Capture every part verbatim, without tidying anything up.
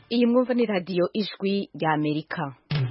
Iyi mwumva ni radio Ijwi rya Amerika.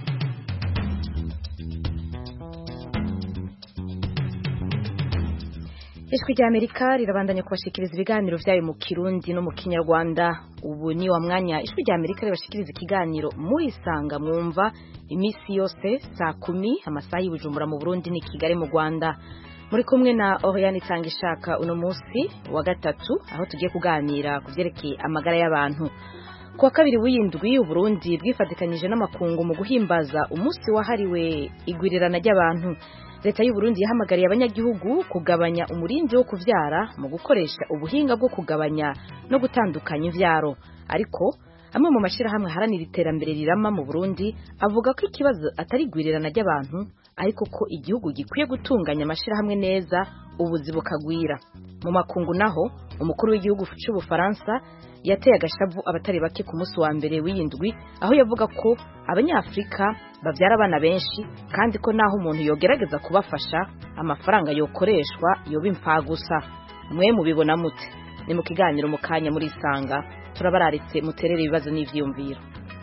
Ijwi rya Amerika rirabandanya kubashikiriza ibiganiro vyayo mu Kirundi no mu Kinyarwanda. Ubu ni wa mwanya Ijwi rya Amerika ribashikiriza ikiganiro muri Sanga mwumva imisi yose saa kumi amasaha y'Ibujumbura mu Burundi ni Kigali mu Rwanda. Muri kumwe na Oriane Itangishaka uno musi wa gatatu aho tugiye kuganira kuvyerekeye amagara y'abantu. Kuwa kabiri w'indwi Uburundi bwifadikanije n'amakungu mu guhimbaza umunsi wahariwe igwirirana ry'abantu. Leta y'u Burundi yahamagariye abanyagihugu kugabanya umurindi wo kuvyara mu gukoresha ubuhinga bwo kugabanya no gutandukanya ivyaro. Ariko amwe mu mashirahamwe haranira iterambere rirama mu Burundi avuga ko ikibazo atari igwirirana ry'abantu ariko ko igihugu gikwiye gutunganya amashirahamwe neza ubuzi bukagwira. Mu makungu naho umukuru w'igihugu c'Ubufaransa yateye agashavu abatari bake ku munsi wa mbere w'indwi aho yavuga ko abanyafrika bavyara abana benshi kandi ko naho umuntu yogerageza kubafasha amafaranga yokoreshwa yoba impfagusa. Mwe mubibona mute? Ni mu kiganiro mu kanya muri Sanga turabararitse muterere ibibazo n'ivyiyumviro.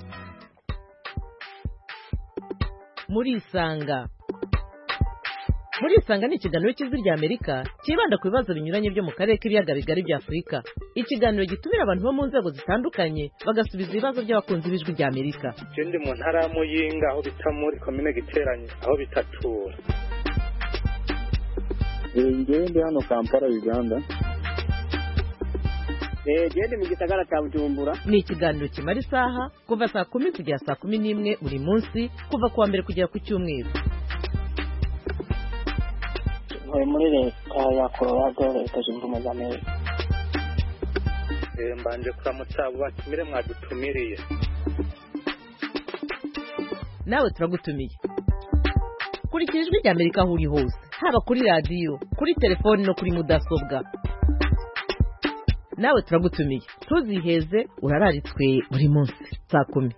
Muri Sanga Muri Sanga ni ikiganiro cy'Ijwi rya Amerika kibanda ku bibazo binyuranye byo mu karere k'ibiyaga bigari bya Afurika. Ikiganiro gitumira abantu bo mu nzego zitandukanye bagasubiza ibibazo by'abakunzi b'Ijwi rya Amerika. Je ndi mu ntara ya Muyinga aho bita muri commune Giteranye aho bitatura. Ngewe ndi hano Kampala Uganda. Eh je mu gisagara cya Bujumbura. Ni ikiganiro kimara isaha kuva saa kumi kugera saa kumi n'imwe buri munsi kuva kuwa mbere kugera ku cyumweru. Muri leta ya Colorado leta zunze ubumwe za Amerika. Eh mbanje kuramutsa batumire mwadutumiriye. Nawe turagutumiye. Kurikira Ijwi rya Amerika aho uri hose, haba kuri radio, kuri telefone no kuri mudasobwa. Nawe turagutumiye. Tuziheze urararitswe buri munsi saa kumi.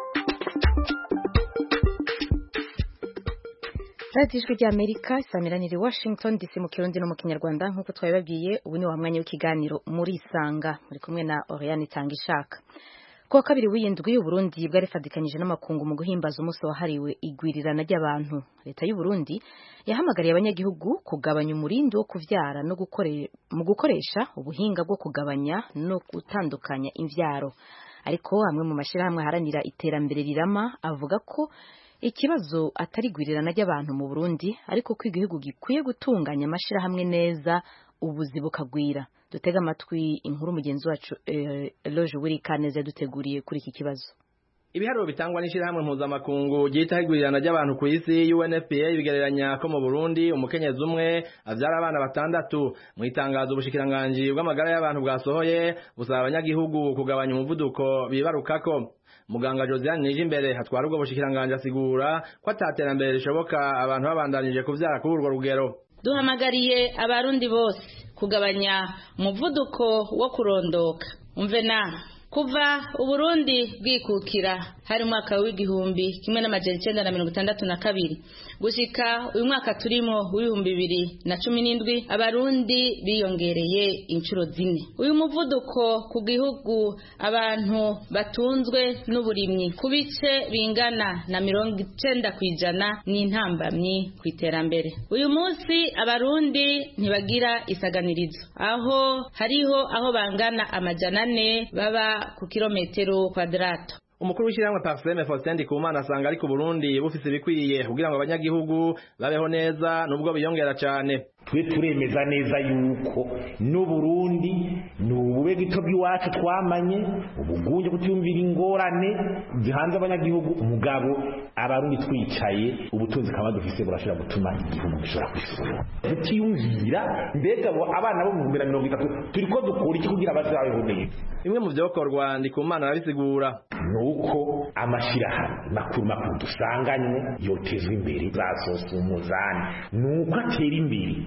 Radio Ijwi rya Amerika isamiraniye Washington D C mu Kirundi no mu Kinyarwanda nkuko twabibabwiye. Ubu ni wa mwanya w'ikiganiro muri Sanga muri kumwe na Oriane Itangishaka. Kuwa kabiri w'indwi Uburundi bwarifadikanije n'amakungu mu guhimbaza umunsi wahariwe igwirirana ry'abantu. Leta y'u Burundi yahamagariye abanyagihugu kugabanya umurindi wo kuvyara no gukore mu gukoresha ubuhinga bwo kugabanya no gutandukanya imvyaro. Ariko amwe mu mashirahamwe haranira iterambere rirama avuga ko ikibazo atari gwirirana ry'abantu mu Burundi ariko ko igihugu gikwiye gutunganya amashirahamwe neza ubuzi bukagwira. Dutega amatwi inkuru mugenzi wacu eh, Loje Wirikaneze duteguriye kuri iki kibazo. Ibiharuro bitangwa n'ishirahamwe mpuzamakungu ryita igwirirana ry'abantu ku isi U N F P A bigereranya ko mu Burundi umukenyezi umwe avyara abana batandatu. Mu itangazo ubushikiranganje bw'amagara y'abantu bwasohoye busaba abanyagihugu kugabanya umuvuduko bibarukako. Muganga Josiane Nijimbere hatwara ubwo bushikiranganje asigura ko ataterambere rishoboka abantu babandanije kuvyara kuri urwo rugero. Duhamagariye abarundi bose kugabanya umuvuduko wo kurondoka. Umve na kuva Uburundi bwikukira hari mwaka w'igihumbi kimwe n'amajana icenda na mirongo itandatu na kabiri gushika uyu mwaka turimo w'ibihumbi bibiri na cumi n'indwi abarundi biyongereye inshuro zine. Uyu muvuduko ku gihugu abantu batunzwe n'uburimyi ku bice bingana na mirongo icenda kw'ijana n'intambamyi ku iterambere. Uyu munsi abarundi ntibagira isaganirizo aho hariho aho bangana amajana ane baba ku kilometero kwadrato. Umukuru w'ishyirahamwe Parseme Faustin Ndikumana asanga ari ku Burundi bufise bikwiye kugira ngo abanyagihugu babeho neza nubwo biyongera cyane. Twe turemeza neza yuko no Burundi n'ubube gito by'iwacu twamanye ubugunje kutiyumvira ingorane zihanze abanyagihugu umugabo abarundi twicaye ubutunzi kaba dufise burashira gutuma igihugu gishora kwisura. Tutiyumvira mbega abo abana bo mu mirongo itatu turiko dukora iki kugira abazabeho neza. Imwe mu byokorwa Ndikumana arabisigura nuko amashirahamwe makuru makuru dusanganywe yotezwe imbere zasosa umuzani nuko atera imbere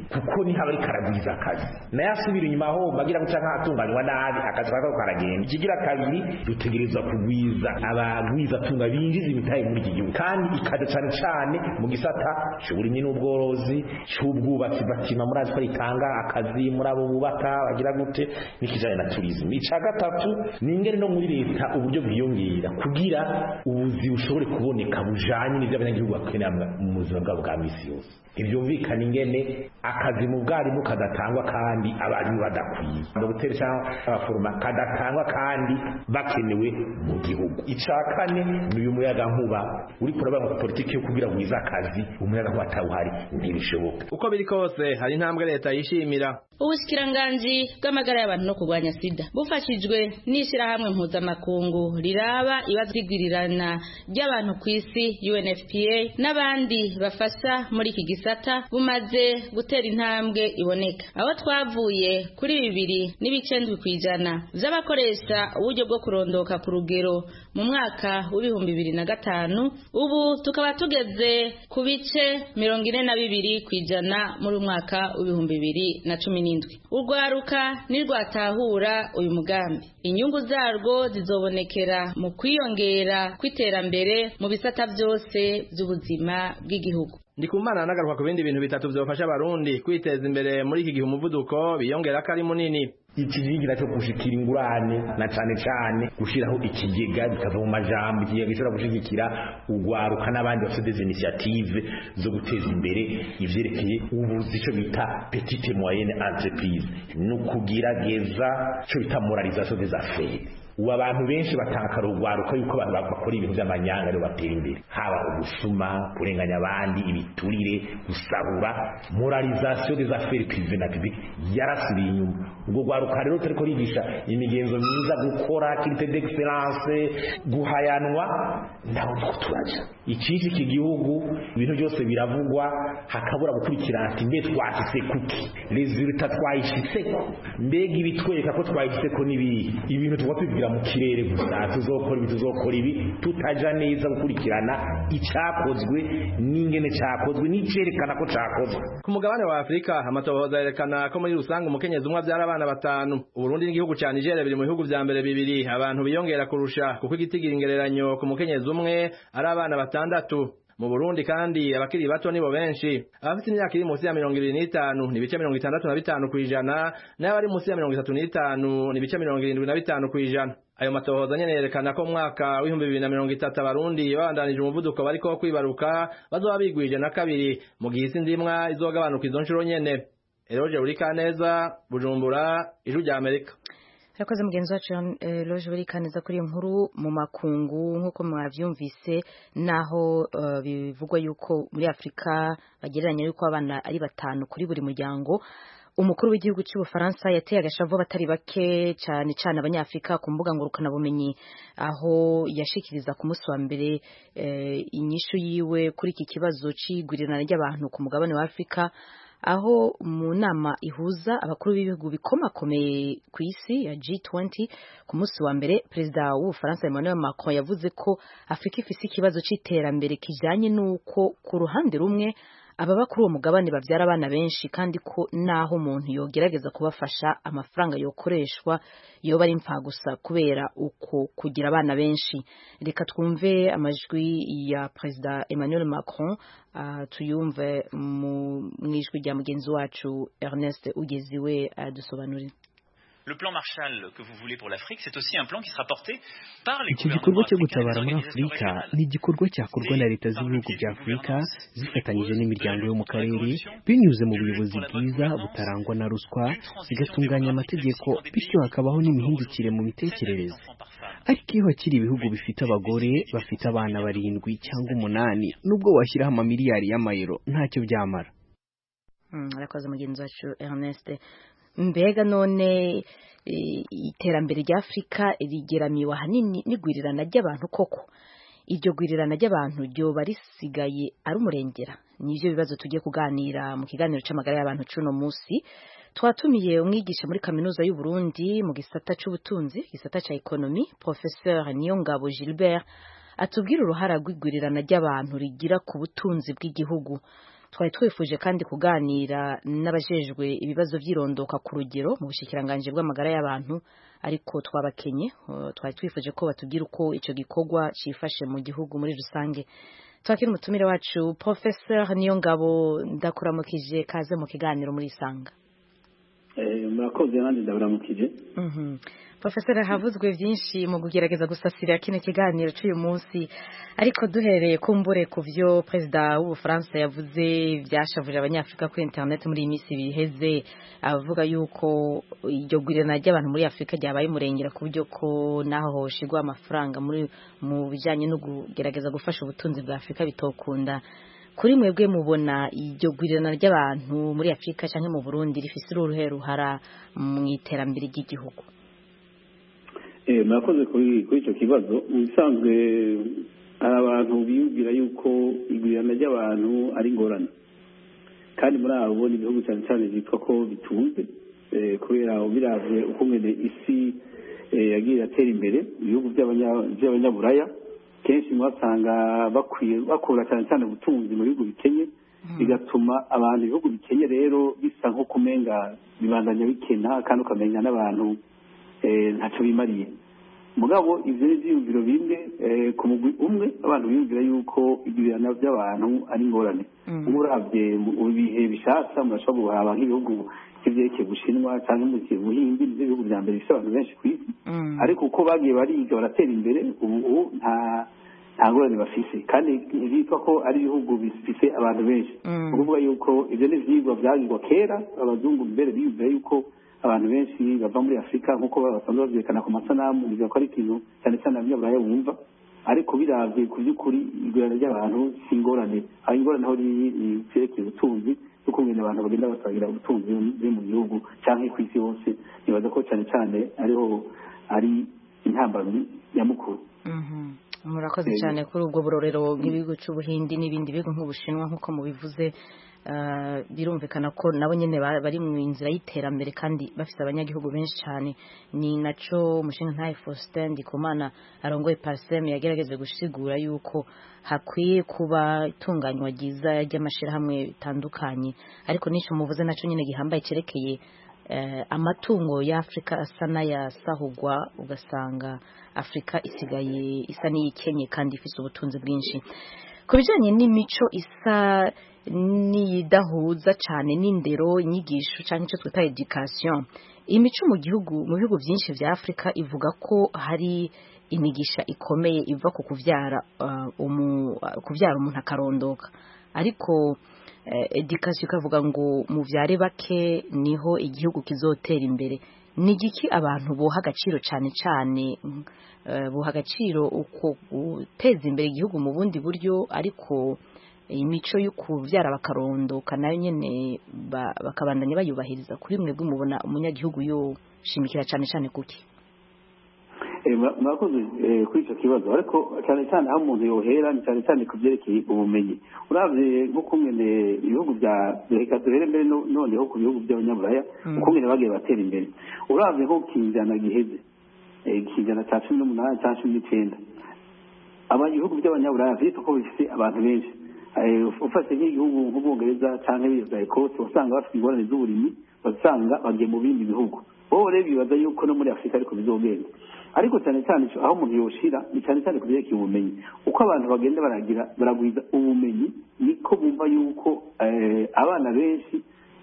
kuko ni haba ari karagwiza akazi naye asubira inyuma aho bagira guca nk'atunganywa nabi akazi kako karagenda. Ikigira kabiri dutegerezwa kugwiza abagwiza tunga binjiza imitahe muri iki gihugu kandi ikaja cyane cyane mu gisata cy'uburimyi n'ubworozi cy'ubwubatsi batima muri azi ko ritanga akazi muri abo bubaka bagira gute n'ikijanye na tourism. Ica gatatu ni ingene no muri leta uburyo bwiyongera kugira ubuzi bushobore kuboneka bujanye n'ivyo abanyagihugu bakenera mu buzima bwabo bwa misi yose. Ivyumvikana ingene akazi mu bwarimu kadatangwa kandi abarimu badakwiye no guteresha abaforoma kadatangwa kandi bakenewe mu gihugu. Ica kane ni uyu muyaga nkuba uri kuraba mu politiki yo kugira ngo akazi umuyaga nkuba atawuhari ntibishoboka. Uko biri kose hari intambwe leta yishimira. Ubushikiranganje bw'amagara y'abantu no kurwanya sida bufashijwe n'ishirahamwe mpuzamakungu riraba ibibazo by'igwirirana ry'abantu ku isi U N F P A n'abandi bafasha muri iki gisata bumaze gutera intambwe iboneka, aho twavuye kuri bibiri n'ibice ndwi kwijana z'abakoresha uburyo bwo kurondoka ku rugero mu mwaka w'ibihumbi bibiri na gatanu, ubu tukaba tugeze ku bice mirongo ine na bibiri kwijana muri mwaka w'ibihumbi bibiri na cumi n'indwi. Urwaruka nirwatahura uyu mugambi, inyungu zarwo zizobonekera mu kwiyongera kw'iterambere mu bisata byose by'ubuzima bw'igihugu. Ndikumana nagaruka ku bindi bintu bitatu byofasha abarundi kwiteza imbere muri iki gihe umuvuduko biyongera ko ari munini. Ikizingira cyo gushikira ingurane na cyane cyane gushiraho ikigega bikava mu majambo ikigega gishobora gushigikira ugwaruka n'abandi bafite des initiative zo guteza imbere ivyerekeye ubuzi ico bita petite moyenne entreprise no kugerageza cyo bita moralisation des affaires. Ubu abantu benshi batanga urugwaruko yuko bakora ibintu by'amanyanga ryo batera imbere, haba ubusuma, kurenganya abandi, ibiturire, gusahura. Moralisation des affaires privées na publiques yarasubiye inyuma. Ubwo gwaruka rero turiko rigisha imigenzo myiza, gukora qualité d'excellence, guhayanwa naho turaje. Ikishi iki gihugu ibintu byose biravugwa hakabura gukurikirana ati mbe twashitse kuki resultat twayishitseko, mbega ibitwereka ko twayishitseko nibi ibintu twatubwira mu kirere gusa tuzokora ibi tuzokora ibi tutaja neza gukurikirana icyakozwe n'ingene cyakozwe n'icerekana ko cyakozwe. Ku mugabane wa Afrika amatohoza yerekana ko muri rusange umukenyezi umwe abyara abana batanu. Uburundi n'igihugu cya Nigeria biri mu bihugu vya mbere bibiri abantu biyongera kurusha kuko igitigira ingereranyo ku mukenyezi umwe ari abana batandatu. Mu Burundi kandi abakiri bato nibo benshi, abafite imyaka iri munsi ya mirongo ibiri n'itanu ni bice mirongo itandatu na bitanu kwijana, n'abari munsi ya mirongo itatu n'itanu ni bice mirongo irindwi na bitanu kwijana. Ayo matohoza nyene yerekana ko mwaka w'ibihumbi bibiri na mirongo itatu abarundi babandanije umuvuduko bariko kwibaruka bazoba bigwije na kabiri mu gihe isi ndimwa izogabanuka izo nshuro nyene. Eroje Urikaneza, Bujumbura, Ijwi rya Amerika. Yakoze mugenzi wacu Eroje Urikaneza kuri inkuru mu makungu nk'uko mwavyumvise, naho uh, bivugwa yuko muri Afrika bagereranya yuko abana ari batanu kuri buri muryango. Umukuru w'igihugu cy'u Bufaransa yateye agashavu batari bake cyane cyane abanyafrika ku mbuga ngurukana bumenyi, aho yashikiriza ku munsi wa mbere eh, inyishu yiwe kuri iki kibazo c'igurirana ry'abantu ku mugabane wa Afrika, aho mu nama ihuza abakuru b'ibihugu bikomakomeye ku isi ya G twenty ku munsi wa mbere, perezida w'u Bufaransa Emmanuel Macron yavuze ko Afrika ifise ikibazo c'iterambere kijanye n'uko ku ruhande rumwe ababa kuri uwo mugabane bavyara abana benshi kandi ko naho umuntu yogerageza kubafasha amafaranga yokoreshwa yoba ari impfa gusa kubera uko kugira abana benshi. Reka twumve amajwi ya perezida Emmanuel Macron, uh, tuyumve mu ijwi rya mugenzi wacu Ernest Ugeziwe adusobanurira. Le plan Marshall que vous voulez pour l'Afrique, c'est aussi un plan qui sera porté par les Iki gikorwa cyo gutabara muri Afurika ni igikorwa cyakorwa na leta z'ibihugu bya Afurika zifatanyije n'imiryango yo mu karere binyuze mu buyobozi bwiza butarangwa na ruswa, bigatunganya amategeko bityo hakabaho n'imihindukire mu mitekerereze. Ariko iyo hakiri ibihugu bifite abagore bafite abana barindwi cyangwa umunani, nubwo washyiraho amamiliyari y'amayero ntacyo byamara. Arakoze mugenzi wacu Ernest. Mbega none iterambere rya Afrika rigeramiwe hanini n'igwirirana ry'abantu koko? Iryo gwirirana ry'abantu ryo barisigaye ari umurengera? Nivyo bibazo tugiye kuganira mu kiganiro c'amagara y'abantu cuno musi. Twatumiye umwigisha muri kaminuza y'u Burundi mu gisata c'ubutunzi, gisata ca economy, Professeur Niyongabo Gilbert, atubwira uruhara rw'igwirirana ry'abantu rigira ku butunzi bw'igihugu. twari twifuje kandi kuganira n'abajejwe ibibazo by'irondoka ku rugero mu bushikiranganje bw'amagara y'abantu ariko twabakenye twari twifuje ko batubwira uko ico gikorwa cifashe mu gihugu muri rusange. Twakira umutumire wacu Professeur Niyongabo, ndakuramukije, kaze mu kiganiro muri Isanga. Eh murakoze nandi ndaburamukije. Mhm. Professeur, havuzwe byinshi mu kugerageza gusasira kino kiganiro cy'uyu munsi, ariko duhereye kumbure ku byo Perezida w'u Bufaransa yavuze byashavuje abanyafrika kuri internet muri iyi minsi biheze, avuga yuko iryo gwirana ry'abantu muri Afrika ryabaye murengera ku buryo ko naho hoshigwa amafaranga muri mu bijanye no kugerageza gufasha ubutunzi bwa Afrika bitokunda. Kuri mwebwe mubona iryo gwirana ry'abantu muri Afrika canke mu Burundi rifise uruhe ruhara mu iterambere ry'igihugu? Eh murakoze kuri kuri ico kibazo. Bisanzwe hari abantu biyumvira yuko igwirana ry'abantu ari ngorane, kandi muri abo ni ibihugu cyane cyane byitwa ko bitunze, eh kubera biravye uko ngene isi yagiye atera imbere. Ibihugu by'abanyaburaya kenshi mwasanga bakwiye bakora cyane cyane ubutunzi mu bihugu bikenye, bigatuma abantu ibihugu bikenye rero bisa nko kumenga bibandanya bikena, kandi ukamenya n'abantu ntacyo bimariye. Mugabo ivyo n'ivyiyumviro bimwe ku mugwi umwe abantu biyumvira yuko igwirana by'abantu ari ngorane. Umuravye mu bihe bishasha murashobora guhaba nk'ibihugu kivyerekeye Bushinwa cyangwa mu Buhindi, n'ibihugu vya mbere bifite abantu benshi kw'isi, ariko uko bagiye bariga baratera imbere ubu nta nta ngorane bafise, kandi bitwa ko ari ibihugu bifise abantu benshi. Ukuvuga yuko ivyo n'ivyigwa vyagirwa kera, abazungu mbere biyumvira yuko abantu benshi bava muri Afrika nkuko basanzwe bavyekana ku masanamu, bivuga ko ari ikintu cyane cyane abanyaburaya bumva, ariko biravye ku by'ukuri igwirana ry'abantu si ingorane. Aho ingorane aho ryerekeye ubutunzi n'uko ngene abantu bagenda basangira ubutunzi buri mu gihugu canke ku isi hose, nibaza ko cyane cyane ariho ari intambamyi nyamukuru. Murakoze cyane kuri ubwo burorero nk'ibihugu cy'Ubuhindi n'ibindi bihugu nk'Ubushinwa nk'uko mubivuze. Uh, birumvikana ko nabo nyene bari mu nzira y'iterambere kandi bafite abanyagihugu benshi cyane. Ni naco umushinga ntaye Faustin Ndikumana arongoye Parsem yagerageze gushigura yuko hakwiye kuba itunganywa ryiza ry'amashirahamwe bitandukanye, ariko nico muvuze naco nyene gihambaye cerekeye uh, amatungo ya Afrika asa n'ayasahugwa, ugasanga Afrika isigaye isa n'iyikenye kandi ifise ubutunzi bwinshi. Ku bijanye n'imico isa niyidahuza cyane n'indero, inyigisho cyangwa icyo twita education, imico mu gihugu mu bihugu byinshi vya Afrika ivuga ko hari imigisha ikomeye iva ku kuvyara uh, umu, uh, kuvyara umuntu akarondoka, ariko uh, education ikavuga ngo mu vyare bake niho igihugu kizotera imbere. Ni giki abantu boha agaciro cyane cyane uh, boha agaciro uko guteza imbere igihugu mu bundi buryo, ariko imico yo kuvyara bakarondoka nayo nyene bakabandanya bayubahiriza? Kuri mwebwe mubona umunyagihugu yo shimikira cyane cyane kuki? Eh murakoze kuri ico kibazo, ariko cyane cyane aho umuntu yohera ni cyane cyane kuvyerekeye ubumenyi. Uravye nko kumene ibihugu bya reka duhere mbere noneho ku bihugu by'abanyaburaya uko ngene bagiye batera imbere. Uravye nko kinjana giheze kinjana cya cumi n'umunani cya cumi n'icenda, abanyagihugu by'abanyaburaya vyitwa ko bifise abantu benshi. Ufashe nk'igihugu nk'Ubwongereza canke biza Ecosse, usanga bafite ingorane z'uburimyi, basanga bagiye mu bindi bihugu. Bo rero bibaza yuko no muri Afrika ariko bizogenda, ariko cyane cyane aho umuntu yoshira ni cyane cyane kuvyerekeye ubumenyi. Uko abantu bagenda baragira baragwiza ubumenyi, niko bumva yuko abana benshi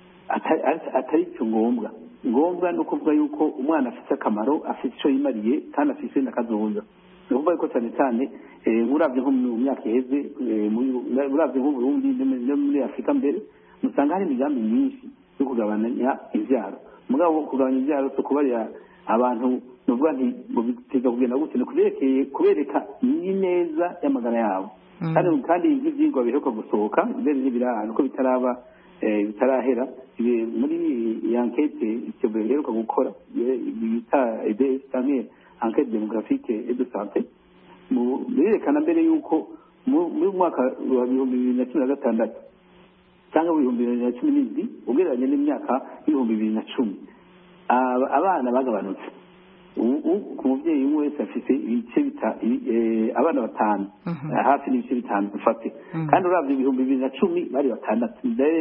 atari cyo ngombwa. Ngombwa no kuvuga yuko umwana afite akamaro, afite ico yimariye kandi afite n'akazoza. Numva yuko cyane cyane uravye nko mu myaka iheze, uravye nko Burundi no muri Afrika mbere, musanga hari imigambi myinshi yo kugabanya ivyaro. Mugabo kugabanya ivyaro so kubarira abantu nuvuga nti ngo biteza kugenda gute no kuberekeye kubereka ineza y'amagara yabo. Kandi kandi ivyigwa biheruka gusohoka mbere n'ibirahano ko bitaraba bitarahera muri iyi enquête icyo biheruka gukora bita E D S canke enquête démographique et de santé, birerekana mbere yuko muri mwaka wa bihumbi bibiri na cumi na gatandatu cyangwa ibihumbi bibiri na cumi n'indwi ugereranye n'imyaka y'ibihumbi bibiri na cumi abana bagabanutse. ubu ku mubyeyi umwe wese afite ibice abana batanu hafi n'ibice bitanu dufate kandi urabye ibihumbi bibiri na cumi bari batandatu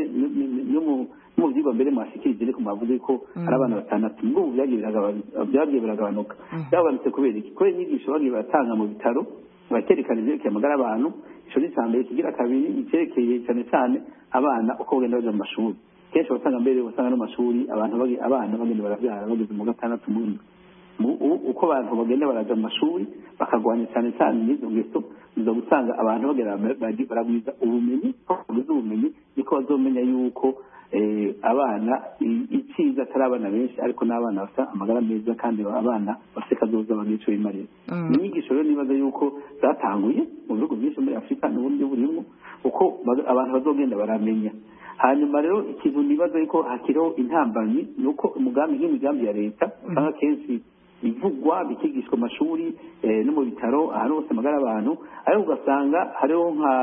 no mu byigwa mbere mwashikirije ariko mwavuze ko ari abana batandatu n'ubu byagiye biragabanuka byagabanutse kubera iki kubera inyigisho bagiye batanga mu bitaro bakerekana ivyerekeye amagara y'abantu ico ni icambere kigira kabiri icyerekeye cyane cyane abana uko bagenda baja mu mashuri kenshi basanga mbere basanga no mashuri abantu abana bagenda baravyara bageze mu gatandatu mu uko abantu bagenda baraja mu mashuri bakagwanya cyane cyane n'izo ngeso nizo gusanga abantu bagera baragwiza ubumenyi bagwiza ubumenyi niko bazomenya yuko abana iciza atari abana benshi ariko n'abana bafite amagara meza kandi abana bafite kazoza bagico bimarira inyigisho rero nibaza yuko zatanguye mu bihugu byinshi muri Afrika n'ubundi burimo uko abantu bazogenda baramenya hanyuma rero ikintu nibaza yuko hakiriho intambanyi nuko umugambi nk'imigambi ya leta usanga kenshi ivugwa bikigishwa amashuri no mu bitaro ahantu hose amagara abantu ariko ugasanga hariho nka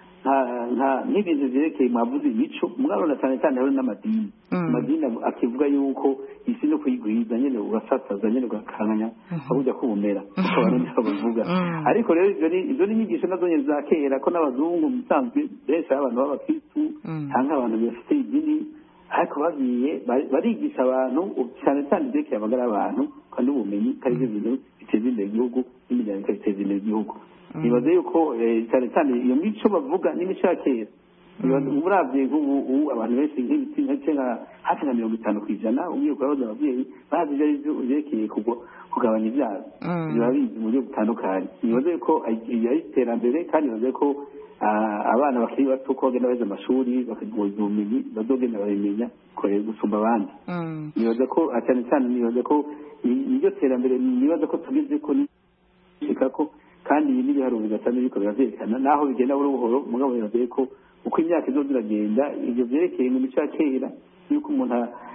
n'ibintu byerekeye mwavuze imico mwabona cyane cyane hariho n'amadini amadini akivuga yuko isi no kuyigwiza nyine ugasasaza nyine ugakanganya abuja kubumera uko abantu bavuga ariko rero izo ni inyigisho nazo nyine za kera ko n'abazungu musanzwe benshi abantu b'abakristu cyangwa abantu bafite idini ariko bagiye barigisha abantu cyane cyane ibyerekeye amagara y'abantu kandi ubumenyi kandi ibyo bintu biteza imbere igihugu n'imiryango ikabiteza imbere igihugu nibaze yuko cyane cyane iyo mico bavuga n'imico ya kera uravye nk'ubu abantu benshi nk'ibiti nka hafi na mirongo itanu kw'ijana ugiye kurabaza abavyeyi bazi ivyo vyerekeye kugabanya ivyaro bibabizi mu buryo butandukanye nibaze yuko ari iterambere kandi nibaze ko abana bakiri bato ko bagenda baza amashuri bakaguza ubumenyi bazogenda babimenya gusumba abandi nibaza ko cyane cyane nibaza ko iryo terambere nibaza ko tugeze ko nishikako kandi iyi n'ibiharuro bigatanga biriko biravyerekana naho bigenda buhoro buhoro mugabo biravye ko uko imyaka izoza iragenda ivyo vyerekeye mu mico ya kera yuko umuntu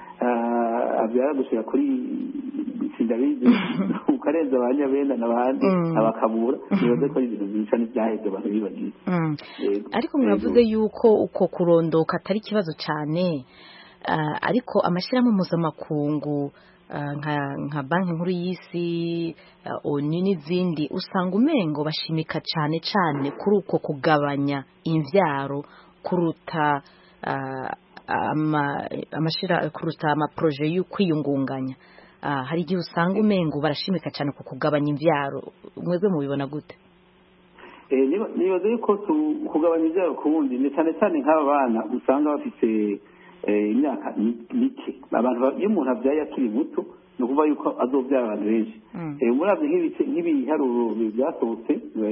abyara gushika kuri sindabizi ukarenza abanyabenda n'abandi abakabura nibaze ko ibintu byinshi n'ibyaheze abantu bibagiye ariko mwavuze yuko uko kurondoka atari ikibazo cyane ariko amashirahamwe mpuzamakungu nka nka banki nkuru y'isi oni n'izindi usanga umengo bashimika cyane cyane kuri uko kugabanya imvyaro kuruta amashira kuruta amaproje yo kwiyungunganya hari igihe usanga umengo barashimika cyane ku kugabanya imvyaro mwebwe mubibona gute nibaze yuko kugabanya imvyaro ku wundi ni cyane cyane nk'aba bana usanga bafite imyaka mike abantu iyo umuntu abyaye akiri muto ni ukuvuga yuko azobyara abantu benshi murabye nk'ibiharuro byasohotse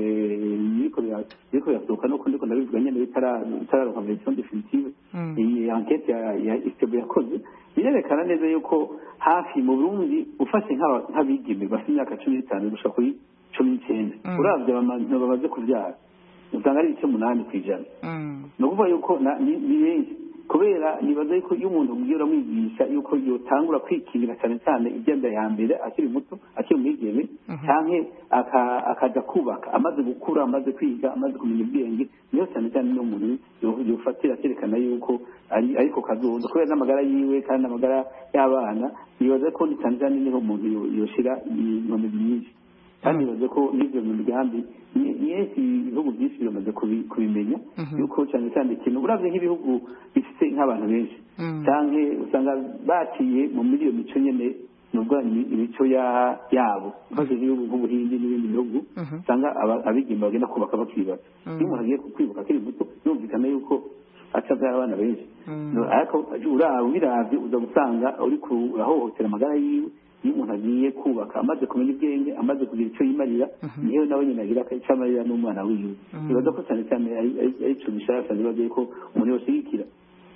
biriko birasohoka nuko ndiko ndabivuga nyene bitararonka version definitive iyi enquete ya Istebo yakoze birerekana neza yuko hafi mu Burundi ufashe nk'abigeme bafite imyaka cumi n'itanu gushika kuri cumi n'icenda uravye abantu bamaze kuvyara usanga ari ibice umunani kw'ijana ni ukuvuga yuko ni benshi kubera nibaza yuko iyo umuntu ugiye uramwigisha yuko yotangura kwikingira cyane cyane igenda ya mbere akiri muto akiri umwigeme canke akaja kubaka amaze gukura amaze kwiga amaze kumenya ubwenge niyo cyane cyane n'umuntu yofatira akerekana yuko ari ariko kazoza kubera n'amagara yiwe kandi n'amagara y'abana nibaza ko ni cyane cyane niho umuntu yoshira inkomezi nyinshi kandi nibaza ko n'ivyo mu migambi nyinshi ibihugu byinshi bimaze kubimenya yuko cyane cyane ikintu uravye nk'ibihugu bifite nk'abantu benshi canke usanga baciye mu muri iyo mico nyene nubwo imico yabo maze ibihugu nk'ubuhindi n'ibindi bihugu usanga abigeme bagenda kubaka bakiri bato iyo umuntu agiye kwibuka akiri muto yumvikana yuko acavyara abana benshi ariko ubiravye uza gusanga uriko urahohotera amagara yiwe iyo umuntu agiye kubaka amaze kumenya ubwenge amaze kugira icyo yimarira niyo nawe nyine agira icyo amarira n'umwana wiwe bibaza ko cyane cyane ari cyo bishaka nibaza ko umuntu yoshigikira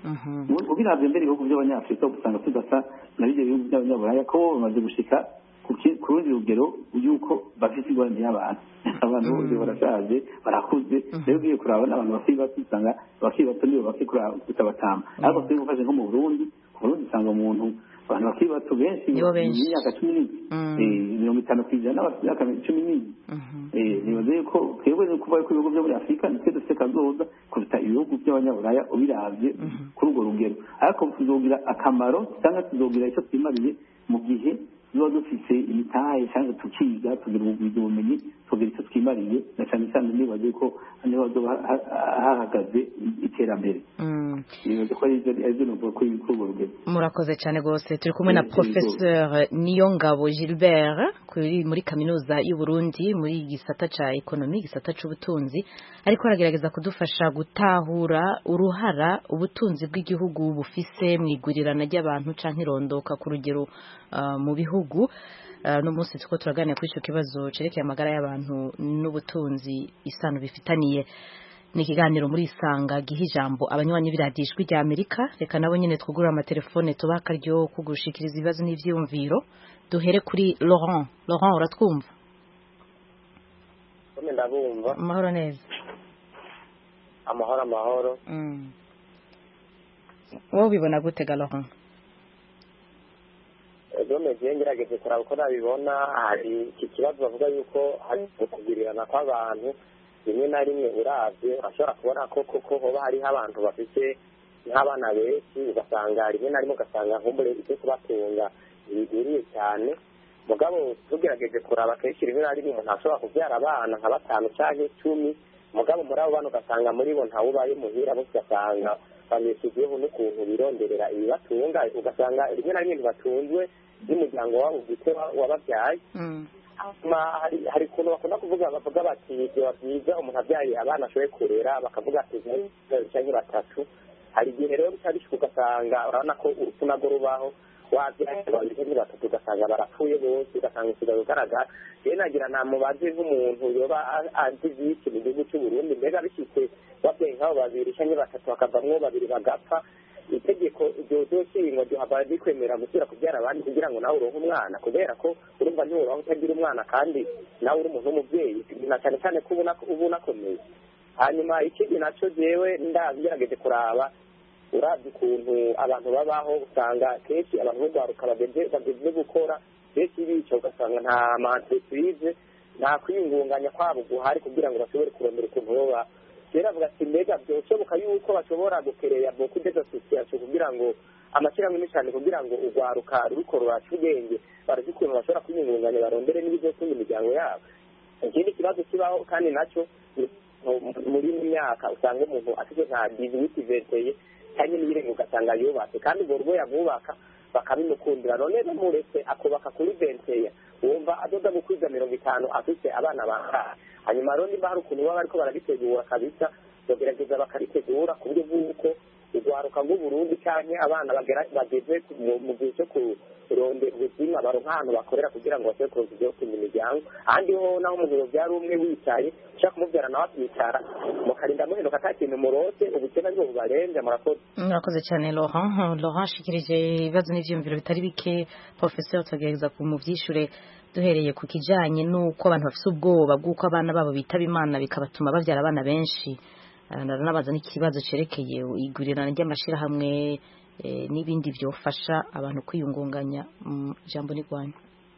ubiravye mbere ibihugu by'abanyafurika usanga tudasa na bijya bihugu by'abanyaburaya ko bamaze gushika ku rundi rugero yuko bafite ingorane y'abantu abantu bose barashaje barakuze rero ugiye kuraba n'abantu bakiri bato usanga bakiri bato nibo bakiri kutabatama ariko turi gufashe nko mu Burundi ku Burundi usanga umuntu abantu bakiri bato benshi imyaka cumi n'ibiri mirongo itanu kw'ijana bafite imyaka cumi n'ibiri nibaze yuko twebwe ni ukuvuga ko ibihugu byo muri Afurika nitwe dufite kazoza kuruta ibihugu by'abanyaburaya ubiravye kuri urwo rugero ariko tuzogira akamaro cyangwa tuzogira icyo twimariye mu gihe tuba dufise imitahe cyangwa tukiga tugira ubumenyi tugira icyo twimariye na cyane cyane nibaze ko niho hazoba hahagaze iterambere nibaze ko ari nuvuga ko ibikorwa rugeze. Murakoze cyane rwose. Turi kumwe na Professeur Niyongabo Gilbert muri kaminuza y'u Burundi muri gisata ca economy, gisata c'ubutunzi, ariko aragerageza kudufasha gutahura uruhara ubutunzi bw'igihugu bufise mwigurirana ry'abantu canke irondoka ku rugero uh, mu bihugu. Uh, no munsi tuko turaganira kuri ico kibazo cerekeye amagara y'abantu n'ubutunzi isano bifitaniye. Ni ikiganiro muri Isanga giha ijambo abanywanyi b'iradijwi rya Amerika. Reka nabo nyene twugurura amatelefone tubaka ryo kugushikiriza ibibazo n'ivyumviro. Duhere kuri Laurent. Laurent, uratwumva? Kome ndabumva. Amahoro neza. Amahoro amahoro. Mm. Wowe ubibona gute ga Laurent? Dome ngerageze kuraba uko nabibona. Hari iki kibazo bavuga yuko hari ukugirirana kw'abantu rimwe na rimwe uravye urashobora kubona ko koko hoba hariho abantu bafite nk'abana benshi, ugasanga rimwe na rimwe ugasanga nkumbure icyo kubatunga bigwiriye cyane. Mugabo tugerageje kuraba kenshi rimwe na rimwe umuntu ashobora kubyara abana nka batanu canke icumi, mugabo muri abo bana ugasanga muri bo ntawubaye muhira, bose ugasanga babeshejeho n'ukuntu bironderera ibibatunga, ugasanga rimwe na rimwe ntibatunzwe n'umuryango wabo bwite wababyaye. hari hari ukuntu bakunda kuvuga bavuga bati biba byiza umuntu abyaye abana ashoboye kurera, bakavuga ati cyangwa batatu. Hari igihe rero bitabishika ugasanga urabona ko urupfu narwo rubaho, wabyaye abantu batatu ugasanga barapfuye bose, ugasanga usigaye ugaragara. Rero nagira namubaze nk'umuntu yoba azi byinshi mu gihugu cy'u Burundi, mbega bishitse babyaye nk'abo babiri cyangwa batatu bakavamwo babiri bagapfa, itegeko iryo ryoshingo ryohava rikwemera gusubira kubyara abandi kugira ngo nawe uronke umwana, kubera ko urumva ntiwobaho utagira umwana kandi nawe uri umuntu w'umubyeyi, na cyane cyane ko uba unakomeye. Hanyuma ikindi naco jewe ndagerageje kuraba, uravye ukuntu abantu babaho usanga kenshi abantu b'urwaruka bageze gukora kenshi bica, ugasanga nta ma-entreprise nta kwiyungunganya kwabo guhari kugira ngo bashobore kurondera ukuntu boba. Kera avuga ati mbega byoshoboka yuko bashobora gukereya mu kudeza association kugira ngo amashyirahamwe cyane kugira ngo urwaruka ruriko ruraca ubwenge barazi ukuntu bashobora kwiyungunganya barondere n'ibizotunga imiryango yabo. Ikindi kibazo kibaho kandi nacyo muri myaka usanga umuntu afite nka dix-huit vingt cyane n'ibirenga ugasanga yubatse, kandi urwo rwo yamubaka bakabimukundira, none bamuretse akubaka kuri vingt wumva adoda gukwiza mirongo itanu afite abana bangana. Hanyuma rero nimba hari ukuntu baba ariko barabitegura kabisa, bagerageza bakaritegura ku buryo bw'uko urwaruka rw'Uburundi canke abana bageze mu gihe cyo kurondera ubuzima baronka ahantu bakorera kugira ngo bashobore kuronka ibyo gutunga imiryango. Ahandi ho naho umuntu yobyara umwe wicaye ushaka kumubyara nawe akicara mukarinda muhenuka ata kintu murose, ubukene aribwo bubarenze. Murakoze. Murakoze cyane Laurent. Laurent ashikirije ibibazo n'ivyumviro bitari bike. Professeur tugerageza kumuvyishure duhereye ku kijanye n'uko abantu bafite ubwoba bw'uko abana babo bitaba Imana bikabatuma bavyara abana benshi. Naranabaza n'ikibazo cerekeye igurirana ry'amashirahamwe n'ibindi byofasha abantu kwiyungunganya. Jambo ni rwanyu.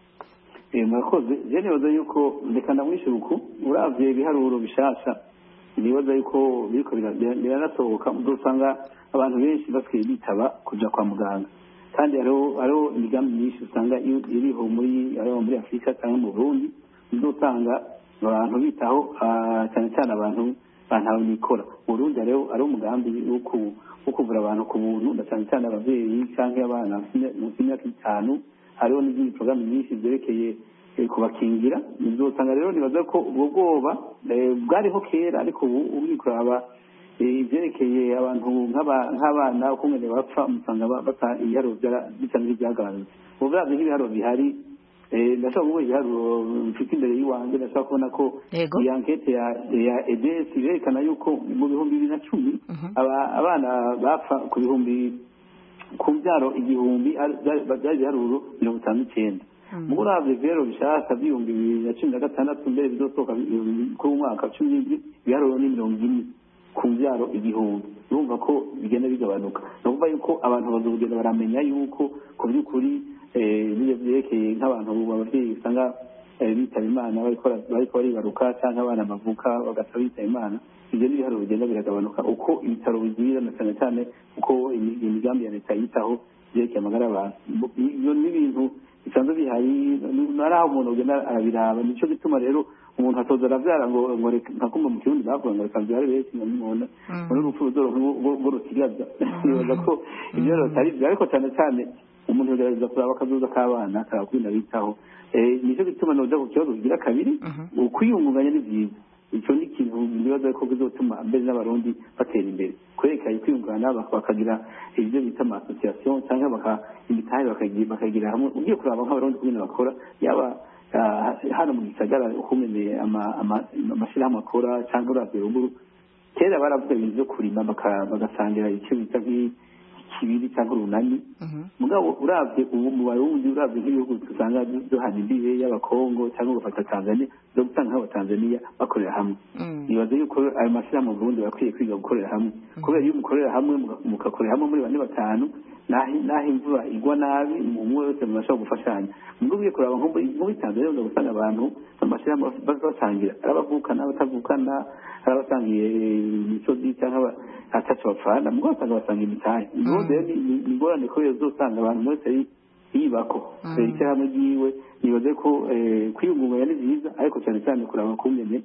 Eh murakoze. Je nibaza yuko ndeka ndamwishyura uku uravye ibiharuro bishasha, nibaza yuko biriko biranasohoka, udusanga abantu benshi basigaye bitaba kuja kwa muganga, kandi hariho hariho imigambi myinshi usanga iriho muri hariho muri Afurika cyangwa mu Burundi, udusanga abantu bitaho cyane cyane abantu bantawe nikora. Mu Burundi hariho ari umugambi wo kuvura abantu ku buntu, cyane cyane abavyeyi cyangwa abana mu myaka itanu. Hariho n'izindi programme nyinshi zerekeye kubakingira. Uzosanga rero nibaza ko ubwo bwoba bwariho kera, ariko ubu ubikuraba ivyerekeye abantu nk'abana uko ngene bapfa musanga bata ibiharuro bisanzwe byagabanutse. Ubu bavye nk'ibiharuro bihari, ndashaka kuvuga ibiharuro mfite imbere y'iwanjye, ndashaka kubona ko iyi ankete ya E D S irerekana yuko mu bihumbi bibiri na cumi abana bapfa ku bihumbi ku byaro igihumbi byari ibiharuro mirongo itanu n'icyenda. Mu uravye rero bishaka by'ibihumbi bibiri na cumi na gatandatu mbere bizosohoka ku mwaka cumi n'indwi ibiharuro ni mirongo ine ku byaro igihumbi. Urumva ko bigenda bigabanuka. No kuvuga yuko abantu bazogenda baramenya yuko ku by'ukuri niyo byerekeye nk'abantu babavyeyi usanga bitaba Imana bariko baribaruka cyangwa abana bavuka bagasa bitaba Imana, ibyo n'ibiharuro bigenda biragabanuka uko ibitaro bigira, na cyane cyane uko imigambi ya leta yitaho byerekeye amagara y'abantu. Ibyo n'ibintu bisanzwe bihari nari aho umuntu ugenda arabiraba nico gituma rero umuntu atoza aravyara ngo ngo nka kumva mu kirundi bavuga ngo reka byari benshi none muri urupfu ruzoro rwo rutigaza nibaza ko ibyo rero atari byo ariko cyane cyane umuntu yagerageza kuraba akazuza k'abana akakwina bitaho nicyo gituma noza ku kibazo kigira kabiri ukwiyungunganya ni byiza icyo ni ikintu nibaza ko bizotuma mbere n'abarundi batera imbere kwerekanye kwiyungungana bakagira ibyo bita ama association cyangwa baka imitahe bakagira hamwe ugiye kuraba nk'abarundi kubina bakora yaba hano mu gisagara ukumene amashirahamwe akora cyangwa uravye ruguru kera baravuga ibintu byo kurima bagasangira icyo bita nk'ikibiri cyangwa urunani mugabo uravye ubu mu barundi uravye nk'ibihugu dusanga duhana imbibe y'abakongo cyangwa ugafata Tanzania zo gutanga nk'abatanzania bakorera hamwe nibaza yuko ayo mashirahamwe mu Burundi bakwiye kwiga gukorera hamwe kubera iyo mukorera hamwe mugakorera hamwe muri bane batanu naho imvura igwa nabi umwe wese mubasha gufashanya mubwo ugiye kuraba nko muri Tanzania uza gusanga abantu amashirahamwe basangira arabavukana abatavukana arabasangiye imisozi cyangwa ataco bapfana mubwo basanga basanga imitahe ni ingorane ko uzosanga abantu bose yibako icyo hamwe giwe nibaze ko kwiyungunganya ni byiza ariko cyane cyane kuraba kumene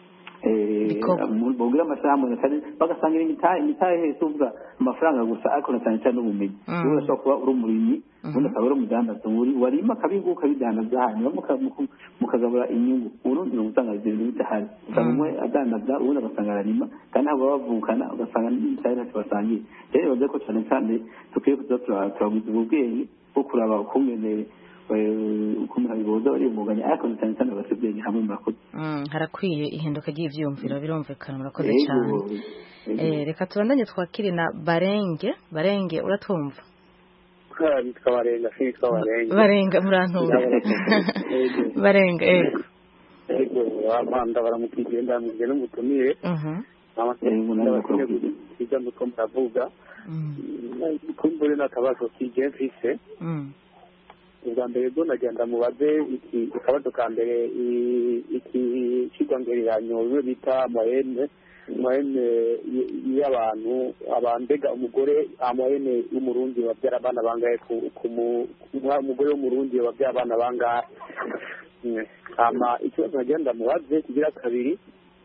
mugira amasaha bagasangira imitahe imitahe hese uvuga amafaranga gusa ariko na cyane cyane n'ubumenyi ubu urashobora kuba uri umurimyi ubundi akaba ari umudandaza warima akabingu ukabidandaza hanyuma mukagabura inyungu urundi ni ugusanga ibyo bintu bidahari usanga umwe adandaza ubundi agasanga ararima kandi ntabwo baba bavukana ugasanga n'imitahe ntacyo basangiye rero bibaze ko cyane cyane dukwiye kuza turagwiza ubwo bwenge bwo kuraba ukungene ukuntu habiboza bariyumuganya ariko cyane cyane basebyenye hamwe murakoze harakwiye ihinduka ry'ivyumviro birumvikana murakoze cyane eh reka tubandanye twakire na Barenge Barenge uratwumva bitwa Barenga bitwa Barenga Barenga murantumva Barenga ego ego abanda baramukigenda mugende n'umutumire mhm ijya mu kompa vuga kumbure n'akabazo kije mfise mhm ubwa mbere bwo nagenda mubaze iki akabazo ka mbere iki kigwangereranyo bibe bita moyenne moyenne y'abantu abandega umugore amoyenne y'umurundi babyara abana bangaye ku umugore w'umurundi babyara abana bangaye ama ikibazo nagenda mubaze kigira kabiri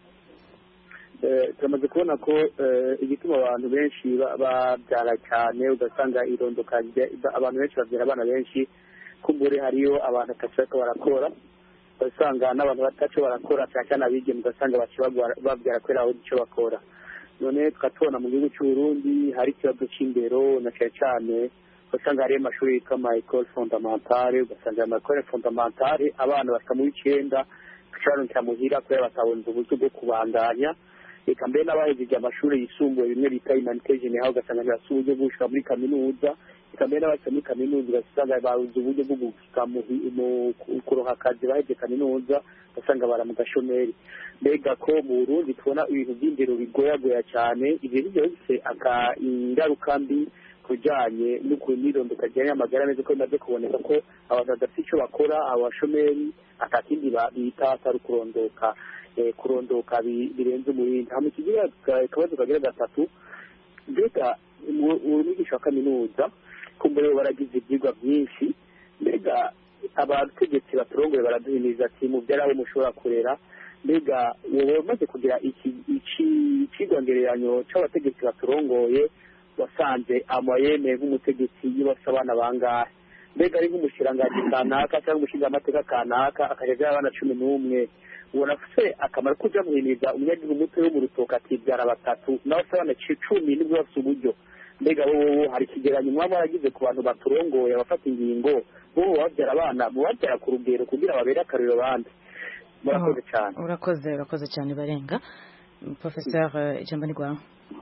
turamaze kubona ko igituma abantu benshi babyara cyane ugasanga irondoka abantu benshi babyara abana benshi kumbure hariyo abantu atashaka barakora basanga n'abantu batacho barakora cyane abigeme ugasanga bakibagwa babyara kwera aho icyo bakora none tukatubona mu gihugu cy'u Burundi hari ikibazo cy'indero na cyane cyane ugasanga hari amashuri yitwa ama école fondamentale ugasanga ama école fondamentale abana bashika mu icyenda cyane muhira kwera batabonza uburyo bwo kubandanya eka mbere n'abahejeje amashuri yisumbuye bimwe bita humanité générale ugasanga ntibasubiye gushika muri kaminuza kamera n'abashaka muri kaminuza ugasanga baruze uburyo bwo gushika mu kuroha akazi baheje kaminuza ugasanga bara mu gashomeri mbega ko mu Burundi tubona ibintu by'indero bigoyagoya cyane ibyo byo bise aka ingaruka mbi kujanye no kunirondoka cyane amagara neza ko bimaze kuboneka ko abantu badafite icyo bakora abashomeri atakindi bita atari kurondoka kurondoka birenze umurindi hamwe kigira kabazo kagira gatatu mbega umwigisha wa kaminuza kumbure baragize ibyigwa byinshi mbega abategetsi baturongoye baraduhimiriza ati mu byaraho mushobora kurera mbega wowe umaze kugira iki ikigwangereranyo cy'abategetsi baturongoye wasanze amayene nk'umutegetsi y'ibasa abana bangahe mbega ari nk'umushirangaji kanaka cyangwa umushinga amateka kanaka akajya abana cumi n'umwe ubona se akamaro kuja muhimiriza umunyagihugu muto wo mu rutoka atibyara batatu nawe se abana cumi nibwo bafite uburyo mbega wowe hari ikigeranyo mwaba waragize ku bantu baturongoye abafata ingingo wowe wabyara abana mubabyara ku rugero kugira babere akariro bandi murakoze cyane urakoze urakoze cyane Barenga Professeur ijambo ni gwawe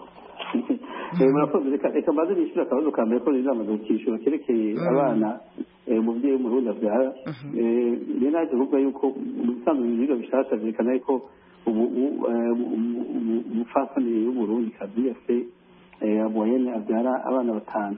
murakoze reka reka mbaze nishura akabazo ka mbere ko rizamaze gukishura kerekeye abana umubyeyi w'umurundi abyara rero naje kuvuga yuko mu bisanzwe ibigo bishasha byerekana ko ubu umufasoni w'umurundi kazi yase amoyene abyara abana batanu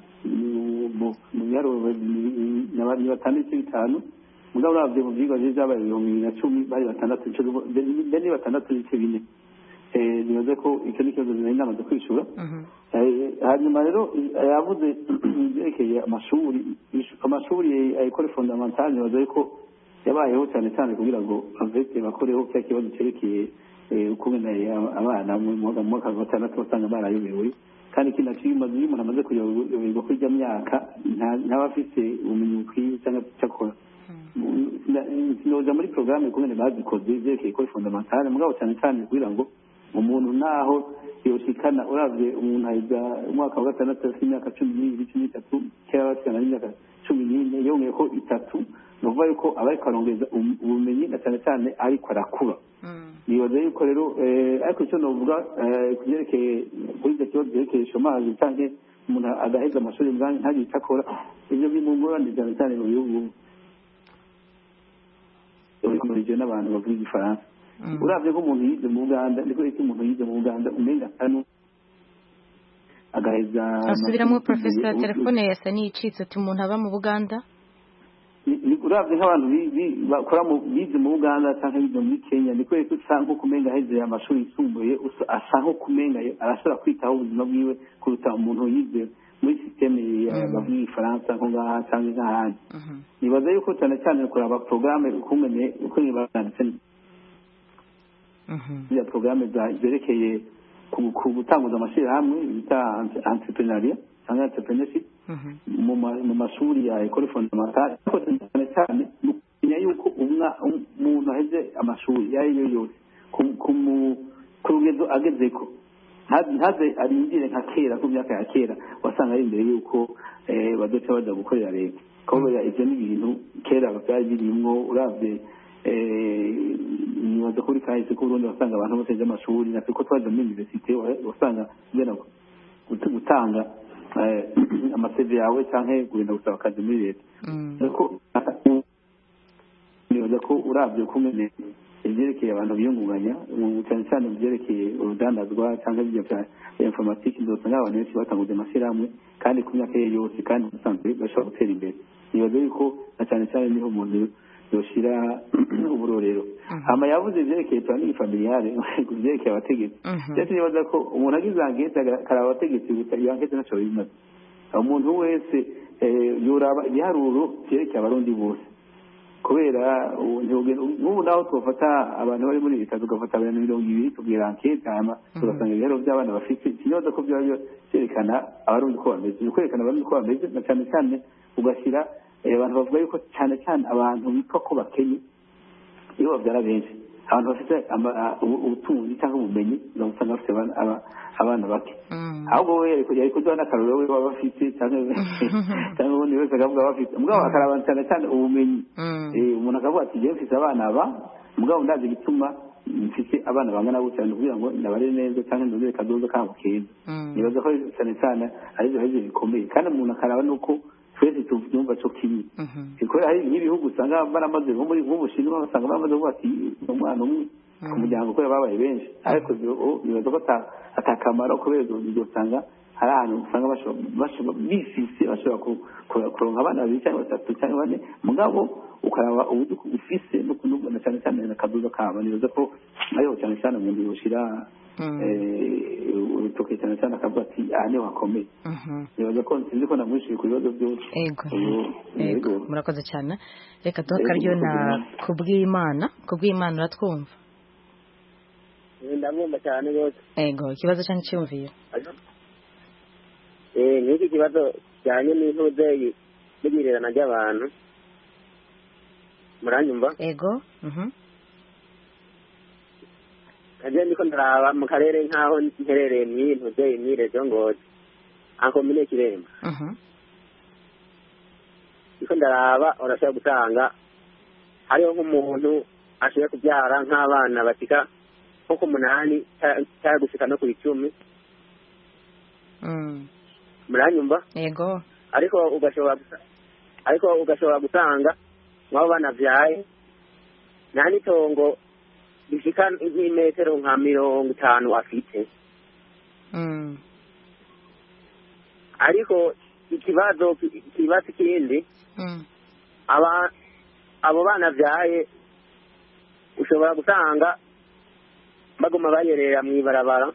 mu biharuro ni batandatu bitanu mugabo uravye mu vyigwa vyabaye ibihumbi bibiri na cumi bari batandatu mbere ni batandatu n'ibice bine nibaze ko icyo ni ikibazo nari namaze kwishura hanyuma rero yavuze ibyerekeye amashuri amashuri ayikore fondamentale nibaze ko yabayeho cyane cyane kugira ngo avete bakoreho cya kibazo cyerekeye ukungene abana mu mwaka wa gatandatu basanga barayobewe kandi ikindi naciye umaze iyo umuntu amaze kuyoberwa kuri ijya myaka ntaba afite ubumenyi bukwiye cyangwa cyakora sinoza muri porogaramu ukungene bazikoze ibyerekeye ikore fondamentale mugabo cyane cyane kugira ngo umuntu naho yoshikana uravye umuntu ahiga umwaka wa gatandatu afite imyaka cumi n'ibiri cumi n'itatu kera basikana n'imyaka cumi n'ine yongeye ko itatu ni ukuvuga yuko aba ariko arongeza ubumenyi na cyane cyane ariko arakura nibaza yuko rero ariko icyo novuga kubyerekeye kuri icyo kibazo byerekeye shomaje cyangwa umuntu agaheza amashuri ntagire icyo akora ibyo bimungurane cyane cyane mu bihugu bikomeye n'abantu bavuga igifaransa uravye ko umuntu yize mu Uganda ndiko iki umuntu yize mu Uganda umenga kanu agaheza asubiramo professor telefone yasa n'icitse ati umuntu aba mu Buganda uravye nk'abantu bakora mu bize mu Uganda cyangwa bize muri Kenya ndiko iki usanzwe kumenga heze amashuri yisumbuye asanzwe kumenga arashobora kwitaho ubuzima bwiwe kuruta umuntu yize muri systeme bavuga ifaransa nko ngaha cyangwa nk'ahandi nibaza yuko cyane cyane kuraba programme ukumene uko nibanditse ya programme zerekeye ku gutanguza amashirahamwe bita entrepreneuria cyangwa entrepreneurship mu mashuri ya école fondamentale cyane cyane kumenya yuko umuntu aheze amashuri yayo yose ku rugezo agezeko ntaze arindire nka kera ku myaka ya kera wasanga ari imbere yuko badoca baja gukorera leta kubera ivyo ni ibintu kera byari birimwo uravye nibaza kuri kahise ko Burundi wasanga abantu bose amashuri natwe ko twaje muri universite wasanga ngena gutanga amaseve yawe canke kugenda gusaba akazi muri leta ariko nibaza ko uravye kumene ibyerekeye abantu biyungunganya cyane cyane ibyerekeye urudandazwa cyangwa ibyo bya informatique ndosanga abantu benshi batanguze amashyirahamwe kandi ku myaka ye yose kandi usanzwe bashobora gutera imbere nibaza yuko na cyane cyane niho umuntu yoshira uburorero hama yavuze ivyerekeye planning familiale kuvyerekeye abategetsi ndetse nibaza ko umuntu agize angete akaraba abategetsi gusa iyo angete naco bimaze umuntu wese yoraba ibiharuro vyerekeye abarundi bose kubera n'ubu naho twafata abantu bari muri leta tugafata abantu mirongo ibiri tubwira ankete hama tugasanga ibihero by'abana bafite ikibazo ko byaba byerekana abarundi ko bameze ni ukwerekana abarundi ko bameze na cyane cyane ugashyira abantu bavuga yuko cyane cyane abantu bitwa ko bakenye iyo babyara benshi abantu bafite ubutunzi cyangwa ubumenyi usanga bafite abana bake ahubwo we yari kuduha n'akarorero we baba bafite cyangwa ubundi wese akavuga bafite mugabo akaraba cyane cyane ubumenyi umuntu akavuga ati njyewe mfite abana aba mugabo ndazi igituma mfite abana bangana gutya kugira ngo ndabare neza cyangwa ndondere kadoza kabo keza nibaza ko cyane cyane ari ibyo bihe bikomeye kandi umuntu akaraba nuko twese tuvyumva cyo kimwe kubera hari n'ibihugu usanga baramaze nko muri nk'ubushinwa basanga baramaze kuvuga ati umwana umwe ku muryango kubera babaye benshi ariko nibaza ko atakamaro kubera usanga hari ahantu usanga bashobora bifise bashobora kuronka abana babiri cyangwa batatu cyangwa bane mugabo ukaraba uburyo ufise no kunubona cyane cyane n'akadoza kabo nibaza ko ariho cyane cyane umuntu yoshira urutoke cyane cyane akavuga ati aha niho hakomeye nibaza ko sinzi ko namwishyuye ku bibazo byose yego murakoze cyane reka duha akaryo na kubw'imana kubw'imana uratwumva ndamwumva cyane rwose yego ikibazo cyane cyumviye eh n'iki kibazo cyane n'intuze y'ibirerana ry'abantu muranyumva yego mhm kaje ndiko ndaraba mu karere nkaho nterereye mw'intuze imyirezo ngozi ankomine kiremba mhm ndiko ndaraba urashaka gutanga hariho nk'umuntu ashoboye kubyara nk'abana batika nko ku munani cyangwa gushika no ku icumi muranyumva yego ariko ugashobora ariko ugashobora gutanga mwabo banavyaye nta n'itongo rishika nk'imetero nka mirongo itanu afite ariko ikibazo kibazo kindi aba abo banavyaye ushobora gutanga baguma bayerera mw'ibarabara.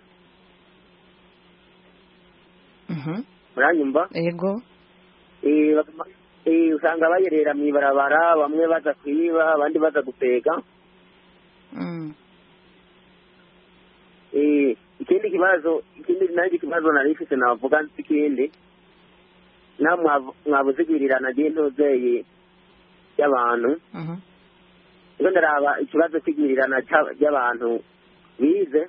Mhm. Muranyumva? Ego. Eh baguma eh usanga bayerera mw'ibarabara, bamwe baza kwiba abandi baza gupega. Mm. Eh ikindi kibazo ikindi nanjye kibazo narifise navuga ikindi na mwabuzigirirana n'intuzeyi y'abantu. Mhm. Iyo ndaraba ikibazo cy'igwirirana y'abantu bize.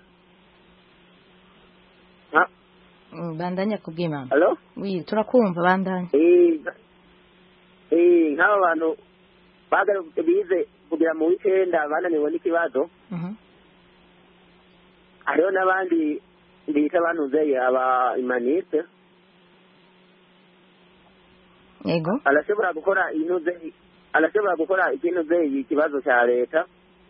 Ha? Bandanya kubw'Imana. Hello? Oui, turakumva bandanya. Eh eh nk'aba bantu bagaruke bize kugira mu weekenda bananiwe n'ikibazo. Mhm. Hariho n'abandi bita banuzeye aba imaniste. Ego. Arashobora gukora inuze arashobora gukora ikintu zeyi ikibazo cya leta.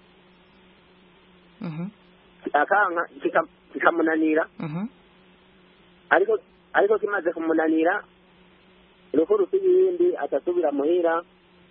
Mhm. Akanka kikamunanira. Mhm. Ariko ariko kimaze kumunanira rukuru y'indi atasubira muhira.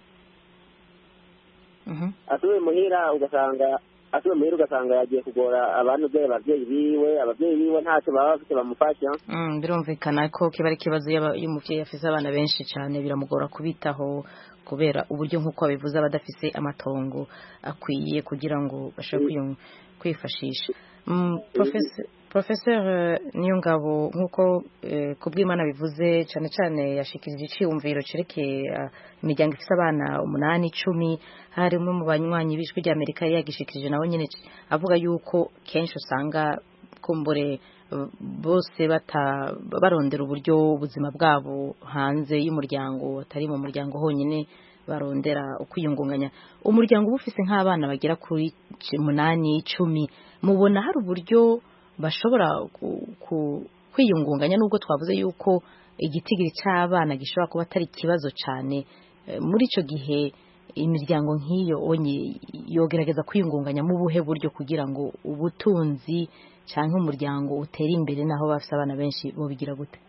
Mhm. Asubiye muhira ugasanga asubiye muhira ugasanga yagiye kugora abantu be abavyeyi biwe abavyeyi biwe ntacyo baba bafite bamufasha. Mm, birumvikana ko kiba ari kibazo y'umuvyeyi afise abana benshi cyane biramugora kubitaho kubera uburyo nk'uko babivuze abadafise amatongo akwiye kugira ngo bashobore kwifashisha. Mm, professor Professor Niyongabo nk'uko eh, kubw'Imana bivuze cyane cyane yashikirije iciyumviro cerekeye uh, imiryango ifise abana umunani icumi harimo mu banywanyi b'ijwi rya Amerika yagishikirije nawe nyene avuga yuko kenshi usanga kumbure uh, bose bata barondera uburyo ubuzima bwabo hanze y'umuryango atari mu muryango honyine barondera ukwiyungunganya. Umuryango ubufise nk'abana bagera kuri umunani icumi mubona hari uburyo bashobora kwiyungunganya nubwo twavuze yuko igitigiri cy'abana gishobora kuba atari ikibazo cyane muri icyo gihe imiryango nk'iyo onye yogerageza kwiyungunganya mu buhe buryo kugira ngo ubutunzi cyangwa umuryango utere imbere naho bafite abana benshi bobigira gute?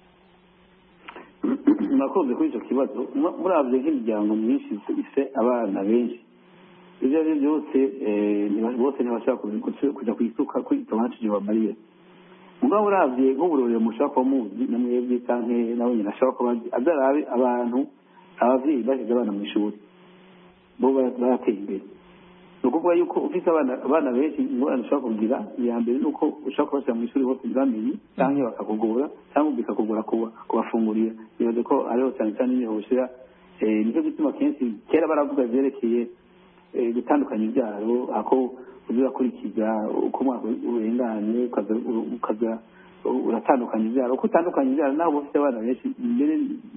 Nakoze kuri icyo kibazo murabye nk'imiryango myinshi ifite abana benshi ibyo ari byo byose bose ntibashaka kujya ku isuka kwitoma ntacyo bamariye mugabo uravye nk'uburorero mushaka kuba muzi na mwebwe canke nawe nyine ashaka kuba azarabe abantu abavyeyi bashize abana mu ishuri bo barateye imbere ni ukuvuga yuko ufite abana abana benshi ingorane ushobora kugira iya mbere ni uko ushobora kubashyira mu ishuri hose ntibamenye canke bakakugora cyangwa bikakugora kubafungurira bibaze ko ariho cyane cyane niho ushyira nicyo gituma kenshi kera baravuga vyerekeye gutandukanya ibyaro ako uzakurikiza uko umwaka urenganye ukaza uratandukanya ibyaro uko utandukanya ibyaro naho ufite abana benshi mbere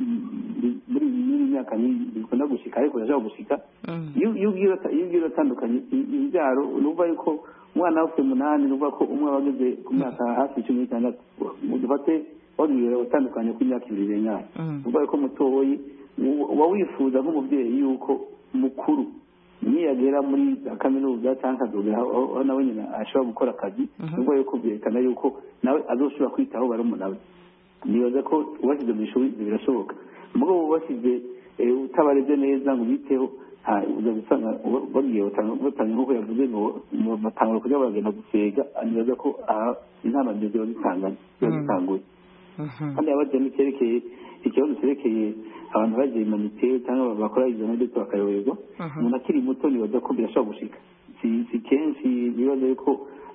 muri iyi myaka bikunda gushika ariko urashobora gushika iyo ugiye uratandukanya ibyaro nuvuga yuko umwana ufite umunani nuvuga ko umwe aba ageze ku myaka hafi cumi n'itandatu dufate wagiye utandukanye kw'imyaka ibiri irenganye nuvuga ko mutoyi uba wifuza nk'umubyeyi yuko mukuru niyagera muri kaminuza cyangwa akazogera aho nawe nyine ashobora gukora akazi nubwo yuko byerekana yuko nawe azoshobora kwitaho barumuna we nibaza ko ubashyize mu ishuri birashoboka mugabo ubashyize utabareze neza ngo ubiteho uza gusanga bagiye batanga nk'uko yavuze ngo batangura kujya bagenda gusega nibaza ko aha inama ziba zitanganye ziba zitanguye kandi yabagiye n'icyerekeye ikibazo cyerekeye abantu bagiye imanite cyangwa bakora izo ndetse bakayoberwa umuntu akiri muto nibaza ko birashobora gushika si kenshi bibaza yuko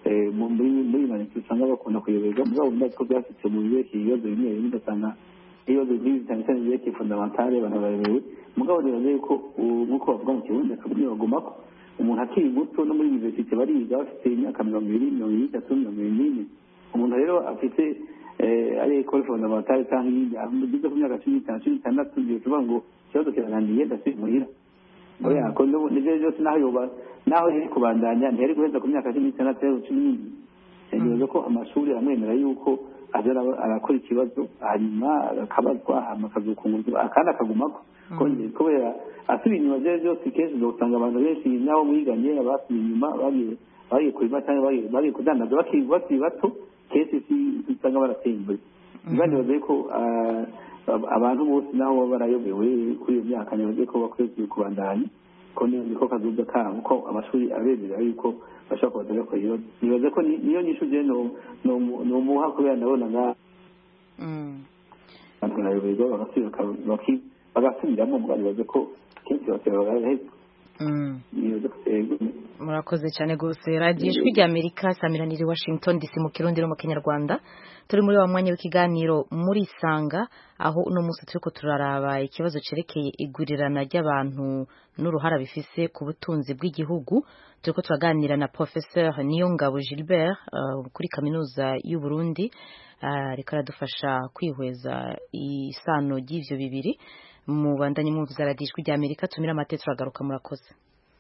muri imanite usanga bakunda kuyoberwa mugabo ndazi ko byasitse mu biberekeye ibibazo bimwe bimwe ugasanga ibibazo byinshi cyane cyane biberekeye fondamentale abantu bayobewe mugabo nibaza yuko nk'uko bavuga mu kirundi akabuni bagomako umuntu akiri muto no muri universite bariga bafite imyaka mirongo ibiri mirongo ibiri n'itatu mirongo ibiri n'ine umuntu rero afite ari ekole fondamentale cyangwa iyindi ageze ku myaka cumi n'itanu cumi n'itandatu ngiye kuvuga ngo ikibazo kiranangiye ndasubiye muhira oya ko nivyo byose naho yoba naho yari kubandanya ntiyari guheza ku myaka cumi n'itandatu cumi n'indwi nibaza ko amashuri aramwemera yuko aza arakora ikibazo hanyuma akabazwa hama akazokungurwa akandi akagumako kubera asubiye inyuma vyo byose kenshi uzosanga abantu benshi n'abo mwiganye abasubiye inyuma bagiye kurima cyangwa bagiye kudandaza bakiri bato kenshi usanga barateye imbere kandi bavuze ko abantu bose naho baba barayobewe kuri iyo myaka nibaze ko bakwiye kubandanya ko niko kazuza kabo ko amashuri abemera yuko bashobora kubaza ko iyo nibaza ko niyo nyishuye no no muha kubera ndabona nga mm abantu nayo bagasubira baki bagasubiramo mwabibaze ko kenshi bakaba Mm. Murakoze cyane gose radio ijwi rya Amerika samiranire Washington D C mu Kirundi no mu Kinyarwanda turi muri wa mwanya w'ikiganiro muri Sanga aho uno munsi turiko turaraba ikibazo cerekeye igurirana ry'abantu n'uruhara bifise ku butunzi bw'igihugu turiko turaganira na Professeur Niyongabo Gilbert uh, kuri kaminuza y'u Burundi uh, reka radufasha kwihweza isano ry'ivyo bibiri mu bandanye mu vyaradijwe rya Amerika tumira amate turagaruka murakoze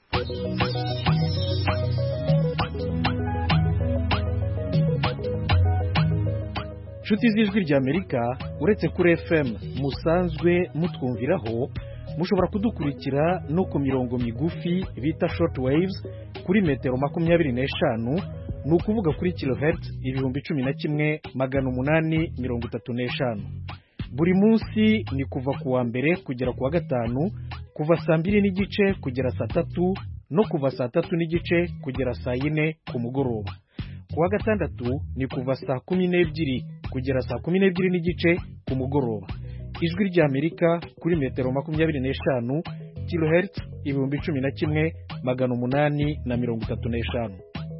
Nshuti z'ijwi rya Amerika uretse kuri F M musanzwe mutwumviraho mushobora kudukurikira no ku mirongo migufi bita short waves kuri metero makumyabiri n'eshanu ni ukuvuga kuri kilohertz ibihumbi cumi na kimwe magana umunani mirongo itatu n'eshanu buri munsi ni kuva ku wa mbere kugera ku wa gatanu kuva saa mbiri n'igice kugera saa tatu no kuva saa tatu n'igice kugera saa yine ku mugoroba ku wa gatandatu ni kuva saa kumi n'ebyiri kugera saa kumi n'ebyiri n'igice ku mugoroba ijwi rya Amerika kuri metero makumyabiri n'eshanu kilohertz ibihumbi cumi na kimwe magana umunani na mirongo itatu n'eshanu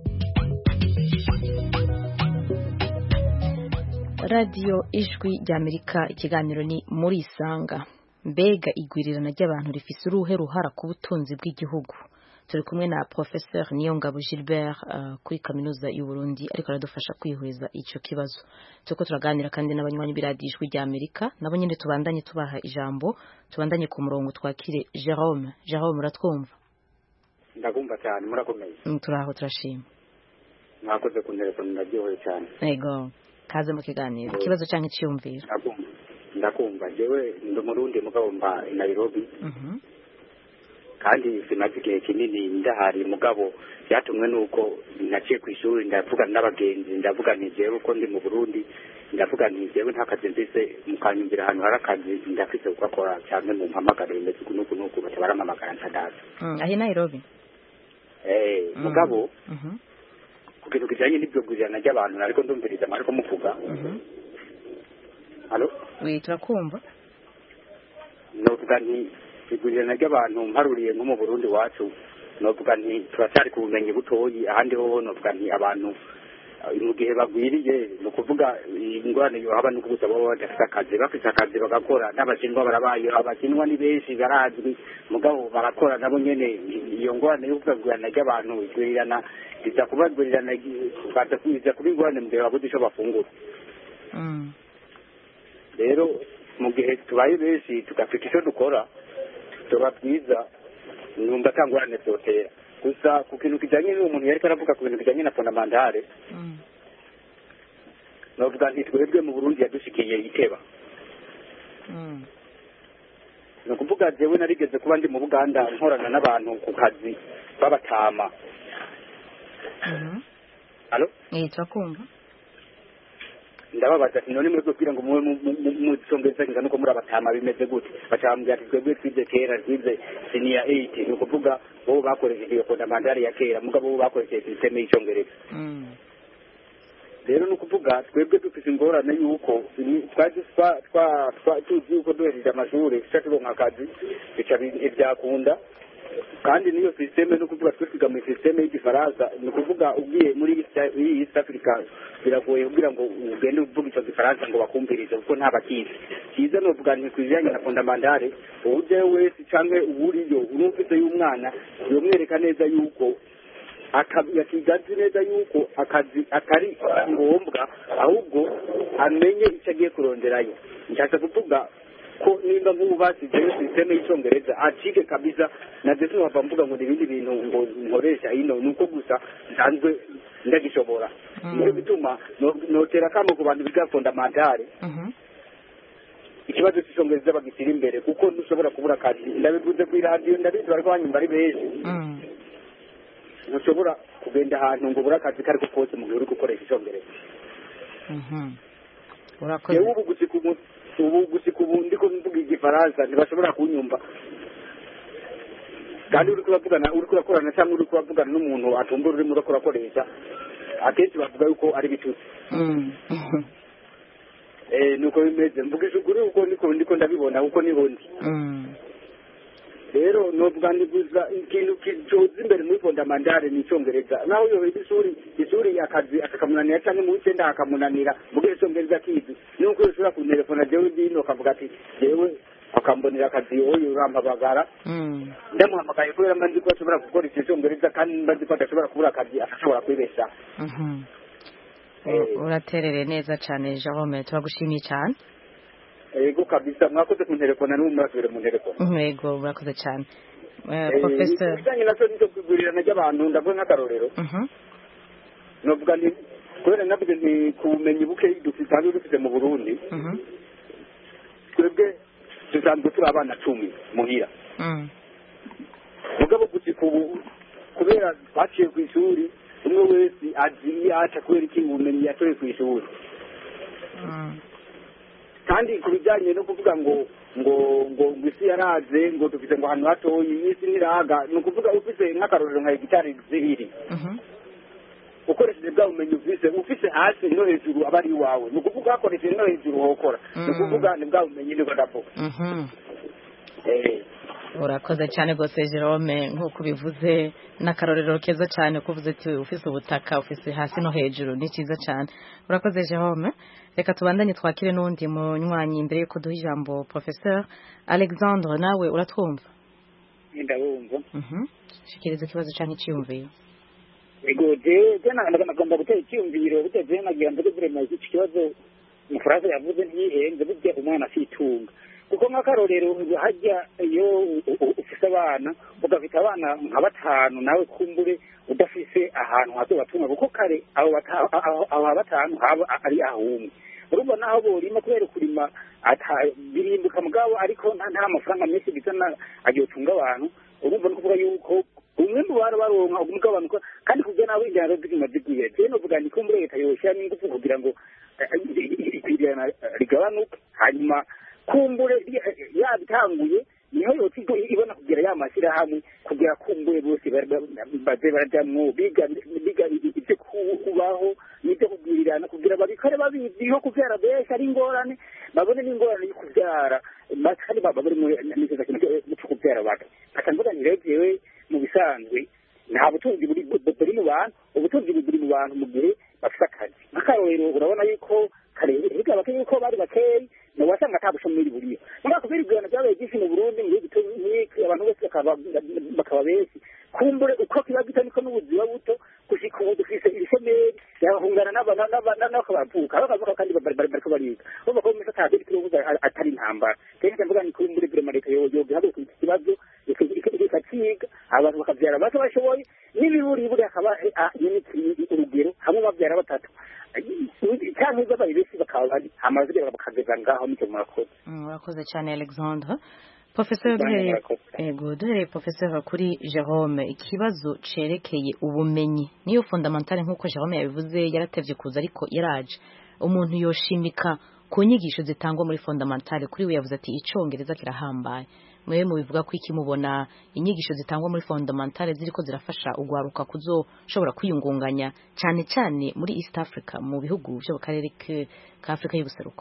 Radio ijwi rya Amerika ikiganiro ni muri Sanga mbega igwirirana ry'abantu rifise uruhe ruhara ku butunzi bw'igihugu turi kumwe na Professeur Niyongabo Gilbert uh, kuri kaminuza y'u Burundi ariko aradufasha kwihweza ico kibazo tuko turaganira kandi n'abanywanyi biradijwe rya Amerika nabo nyine tubandanye tubaha ijambo tubandanye ku murongo twakire Jerome Jerome uratwumva ndagumva cyane murakomeye mm, turaho turashima mwakoze ku telefone ndaryoheye cyane yego kaze mu kiganiro ikibazo cyangwa iciyumviro ndakumva jewe ndi Murundi mugabo mba i Nairobi mhm kandi simaze igihe kinini ndahari mugabo byatumwe nuko naciye ku ishuri ndavuga n'abagenzi ndavuga nti jewe uko ndi mu Burundi ndavuga nti jewe nta kazi mfise mukanyumvira ahantu hari akazi ndafise gukora cyane mu mpamagara imeze kunuku nuku batabaramamagara ntadaza mm ahi Nairobi eh mugabo mhm ku kintu kijanye n'ibyo gurirana ry'abantu ariko ndumviriza mariko muvuga mhm Allo oui turakumva novuga nti igurirana ry'abantu mparuriye nko mu Burundi wacu novuga nti turacyari ku bumenyi butoyi ahandi ho novuga nti abantu mu gihe bagwiriye no kuvuga ingorane yo haba no kubuza baba badafite akazi bafite akazi bagakora n'abashinwa barabaye abakinwa ni benshi barazwi mugabo barakora nabo nyene iyo ngorane yo kugurana ry'abantu igurirana biza kubagwirirana badakumiza kubingorane mu gihe babuze ico bafungura mm rero mu gihe tubaye benshi tugafite ico dukora tuba bwiza numva tangorane zotera gusa ku kintu kijanye n'umuntu yari karavuga ku bintu kijanye na fondamentale mm novuga nti twebwe mu Burundi yadushikiye iteba mm no kuvuga jewe narigeze kuba ndi mu Buganda nkorana n'abantu ku kazi babatama mhm allo eh turakumva ndababaza ati none mwebwe kugira ngo mu tsongeza kinga nuko muri abatama bimeze gute bacambye ati twebwe twize kera twize senior eight no kuvuga bo bakoresheje iyo fondamentale ya kera mugabo bo bakoresheje systeme y'icyongereza mm rero no kuvuga twebwe dufite ingorane yuko twaje twa twa tuzi yuko duhereje amashuri cyaturonka akazi bica ibyakunda kandi niyo systeme no kuvuga twe twiga mu systeme y'igifaransa no kuvuga ugiye muri East Africa biragoye kugira ngo ugende uvuga icyo gifaransa ngo bakumvirize kuko nta bakizi kiza no kuvuga ni kwijanye na fondamentale uje wese canke uburiyo urumvise y'umwana yomwereka neza yuko akabigazi neza yuko akazi atari ngombwa ahubwo amenye icyo agiye kuronderayo nshatse kuvuga ko nimba nk'ubu basize systeme y'icyongereza acike kabisa na ndetse nkava mvuga ngo ibindi bintu ngo nkoresha ino nuko gusa nsanzwe ndagishobora niyo bituma notera kamo ku bantu biga fondamentale ikibazo cy'icyongereza bagishyira imbere kuko ntushobora kubura akazi ndabivuze ku iradiyo ndabizi bariko banyumva ari benshi ntushobora kugenda ahantu ngo ubure akazi kari kose mu gihe uri gukoresha icyongereza urakoze ubu gushika ubu gushika ubu ndiko mvuga igifaransa ntibashobora kunyumva kandi uri kuravugana uri kurakorana cyangwa uri kuravugana n'umuntu atumva ururimi uri kurakoresha akenshi bavuga yuko ari bitutsi eh nuko bimeze mvugisha ukuri uko niko ndiko ndabibona uko niho ndi rero novuga ndibuza ikintu kijoza imbere muri fondamandare ni icyongereza naho yo ishuri ishuri akazi akamunanira cyangwa mu wikenda akamunanira mugihe icyongereza kizi nuko ushobora kuntelefona jewe ndino akavuga ati jewe akambonera akazi oyo urampabagara ndamuhamagaye kubera mba nzi ko ashobora gukora icyo cyongereza kandi mba nzi ko adashobora kubura akazi ashobora kwibesha uraterere neza cyane Jerome turagushimiye cyane Ego kabisa mwakoze kuntelefona n'ubu murasubire mu telefone. Ego murakoze cyane. Professor Bijanye na cyo cyo kwigurirana ry'abantu ndavuga nk'akarorero. Mhm. Novuga ni kubera navuze nti kubumenyi buke dufite kandi dufite mu Burundi. Mhm. Twebwe dusanzwe turi abana cumi muhira. Mhm. Mugabo guti ku kubera baciye ku ishuri umwe wese agiye aca kubera iki ubumenyi yatoye ku ishuri. Mhm. kandi ku bijyanye no kuvuga ngo ngo ngo isi yaraze ngo dufite ngo ahantu hatoyi isi niraga ni ukuvuga ufite nk'akarorero nka hegitari zibiri ukoresheje bwa bumenyi ufise ufise hasi no hejuru aba ari iwawe ni ukuvuga hakoresheje no hejuru hokora ni ukuvuga ni bwa bumenyi nibwo ndavuga urakoze cyane rwose Jerome nk'uko ubivuze n'akarorero keza cyane kuvuze ati ufise ubutaka ufise hasi no hejuru ni cyiza cyane urakoze Jerome reka tubandanye twakire n'undi munywanyi imbere yuko duha ijambo Professeur Alexandre nawe uratwumva ndabumva shikiriza ikibazo cyane cyiyumviye ego je je nagomba gutera icyumviro biteje nagira ngo vraiment iki kibazo mu Faransa yavuze ntihenze burya umwana asitunga kuko nk'akarorero hajya iyo ufise abana ugafite abana nka batanu nawe kumbure udafise ahantu hazobatunga kuko kare abo abo batanu haba ari ahumwe urumva naho borima kubera kurima birimbuka mugabo ariko nta mafaranga menshi bizana agiye utunga abantu urumva no kuvuga yuko umwe mu bari baronka umugabanuka kandi kugira nawe indaro zigima zigiye je no vuga ni kumbure leta yoshya n'ingufu kugira ngo ikwirana rigabanuke hanyuma kumbure yabitanguye niho yotigo ibona kugira ya masira hamwe kugira kumbure bose baze barajamwo biga biga ibyo kubaho n'ibyo kugirirana kugira babikore babiziho kuvyara besha ari ingorane babone n'ingorane yo kuvyara bakari baba bari mu nizeza cyo kuvyara baka atanvuga ni rejewe mu bisanzwe nta butunzi buri buri mu bantu ubutunzi buri mu bantu mu gihe bafite akazi akarorero urabona yuko kare higa bakeye yuko bari bakeye no wasanga atabushomeri buriyo ngako biri bwana byabaye gifi mu Burundi ngiye gitoyi abantu bose bakaba bakaba besi kumbure uko kiba gitaniko n'ubuzima buto kushika ubu dufise ibishomeri yahungana n'abana n'abana n'akabavuka bakavuga kandi bariko bariga uvuga ko misa tabe kirubuza atari intambara kandi ndavuga ni kumbure vraiment leta yo yo bihago ku kibazo ikaciga abantu bakavyara bato bashoboye n'ibiburi buri akaba unity urugero hamwe bavyara batatu cyangwa babaye bese bakaba bari amazi bakageza ngaho nicyo murakoze murakoze cyane Alexandre Professeur ego duhere Professeur kuri Jerome ikibazo cerekeye ubumenyi niyo fondamentale nkuko Jerome yabivuze yaratevye kuza ariko yaraje umuntu yoshimika ku nyigisho zitangwa muri fondamentale kuri we yavuze ati icongereza kirahambaye mwe mu bivuga ko iki mubona inyigisho zitangwa muri fondamentale ziriko zirafasha ugwaruka kuzoshobora kwiyungunganya cyane cyane muri East Africa mu bihugu byo karere ka Afrika y'ubuseruko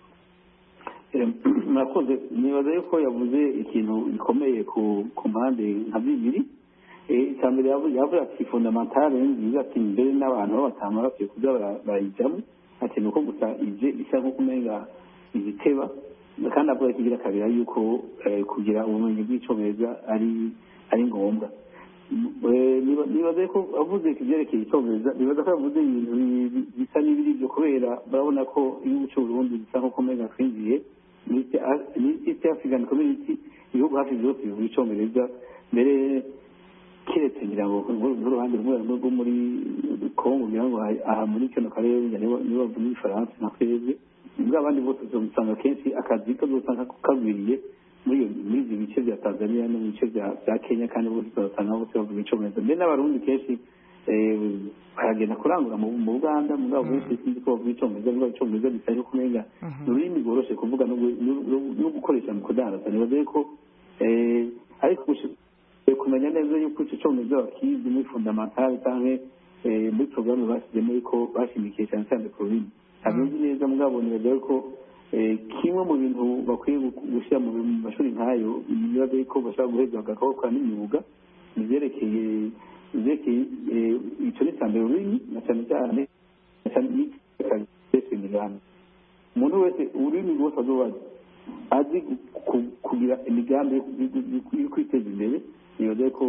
nakoze nibaza yuko yavuze ikintu gikomeye ku ku mpande nka bibiri icyambere yavuze ati fondamentale nziza ati mbere n'abantu b'abatanu bakwiye kuza barayijyamo ati nuko gusa ije isa nko kumenga igiteba kandi avuga kigira kabira yuko kugira ubumenyi bw'icyongereza ari ari ngombwa nibaza ko avuze kivyerekeye icyongereza nibaza ko avuze ibintu bisa n'ibiri byo kubera barabona ko igihugu cy'u Burundi bisa nko kumenga twinjiye ni East African Community ibihugu hafi byose bivuga icyongereza mbere kiretse ngira ngo n'uruhande rumwe rwo muri Congo ngira ngo aha muri kino karere nibo bavuga igifaransa na twebwe ubwo abandi bose uzosanga kenshi akazi kazosanga kagwiriye muri muri ibi bice bya Tanzania no mu bice bya Kenya kandi bose uzosanga bose bavuga icyongereza mbere n'abarundi kenshi baragenda kurangura mu Uganda mu ngabo benshi sinzi ko bavuga icyongereza bavuga icyongereza bitari kumenya ururimi rworoshe kuvuga no gukoresha mu kudandaza nibaze ko ariko kumenya neza yuko icyo cyongereza bakizi muri fundamentale cyangwa muri porogaramu bashyizemo yuko bashimikiye cyane cyane ku rurimi abizi neza mugabo nibaza yuko kimwe mu bintu bakwiye gushyira mu mashuri nk'ayo nibaza yuko bashobora guheza bagakora n'imyuga ibyerekeye ibyerekeye icyo ni cyane ururimi na cyane cyane na cyane n'ikazi imigambi umuntu wese ururimi rwose azobaza azi kugira imigambi yo kwiteza imbere nibaza yuko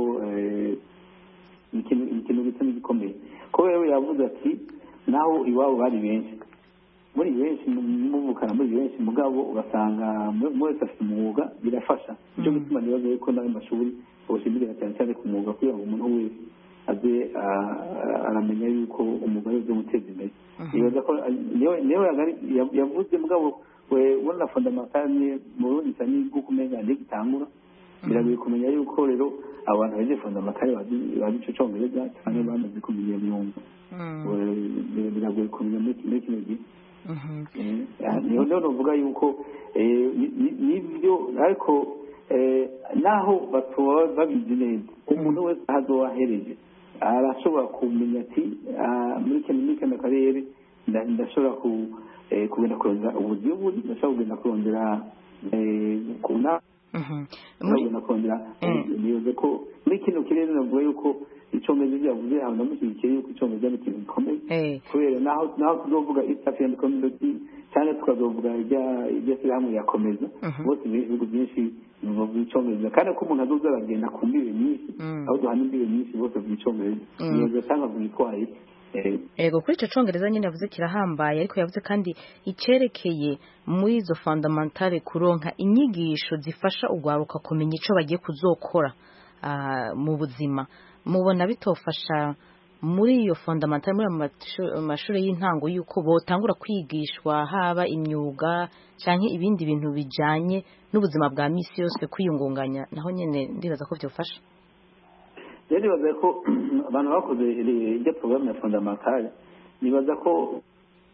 ikintu gisa n'igikomeye ko rero yavuze ati naho iwabo bari benshi muri benshi muvukana muri benshi mugabo ugasanga mwese afite umwuga birafasha nicyo gituma nibaza yuko n'ayo mashuri bawushyigikira cyane cyane ku mwuga kugira ngo umuntu wese aze aramenya yuko umwuga ari byo guteza imbere nibaza ko niyo yavuze mugabo ubona fondamentale mu rundi cyane bwo kumenya ntigitangura biragoye kumenya yuko rero abantu bagiye fondamentale bazi icyo cyongereza cyangwa bamaze kumenya imyumva biragoye kumenya muri kino gihe niyo rero bavuga yuko nibyo ariko naho batoba babizi neza umuntu wese ahazo wahereje arashobora kumenya ati muri kano karere ndashobora kugenda kurondera uburyo buri ndashobora kugenda kurondera kuna kugenda kurondera niyoze ko muri kino kirere navuga yuko icyongereza byavuze aho ndamushyigikiye yuko icyongereza ni ikintu gikomeye kubera naho naho tuzovuga East African Community cyangwa tukazovuga ibya shyirahamwe yakomeza bose ibihugu byinshi bivuga icyongereza kandi ko umuntu azoza aragenda ku mbibe nyinshi aho duhana imbibe nyinshi bose bavuga icyongereza niyoze cyangwa bwitwaye ego kuri icyo cyongereza nyine yavuze kirahambaye ariko yavuze kandi icyerekeye muri izo fundamentale kuronka inyigisho zifasha urwaruka kumenya icyo bagiye kuzokora mu buzima mubona bitofasha muri iyo fundamentale muri amashuri y'intango y'uko botangura kwigishwa haba imyuga cyangwa ibindi bintu bijyanye n'ubuzima bwa minsi yose kwiyungunganya naho nyine ndibaza ko byofasha rero nibaza ko abantu bakoze iryo porogaramu ya fondamentale nibaza ko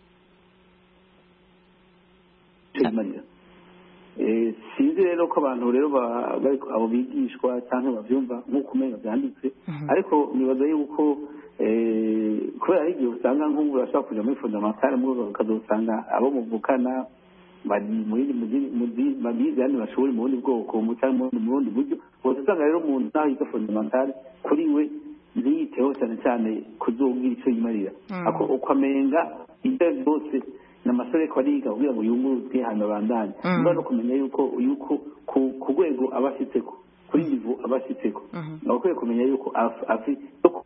sinzi rero ko abantu rero abo bigishwa cyangwa babyumva nk'uko umenya byanditse ariko nibaza yuko kubera hari igihe usanga nk'ubu urashobora kujya muri fondamentale ukazasanga abo muvukana babize yandi mashuri mu bundi bwoko cyangwa mu bundi buryo bose usanga rero umuntu naho yiga fondamentale kuri we ntiyiteho cyane cyane kuzubwira icyo yimarira ukamenga ibyo byose ni amasore ko ariga kugira ngo yunguruzwe hano bandanye niba no kumenya yuko yuko ku rwego aba afiteko kuri nivo aba afiteko ni ukwiye kumenya yuko afite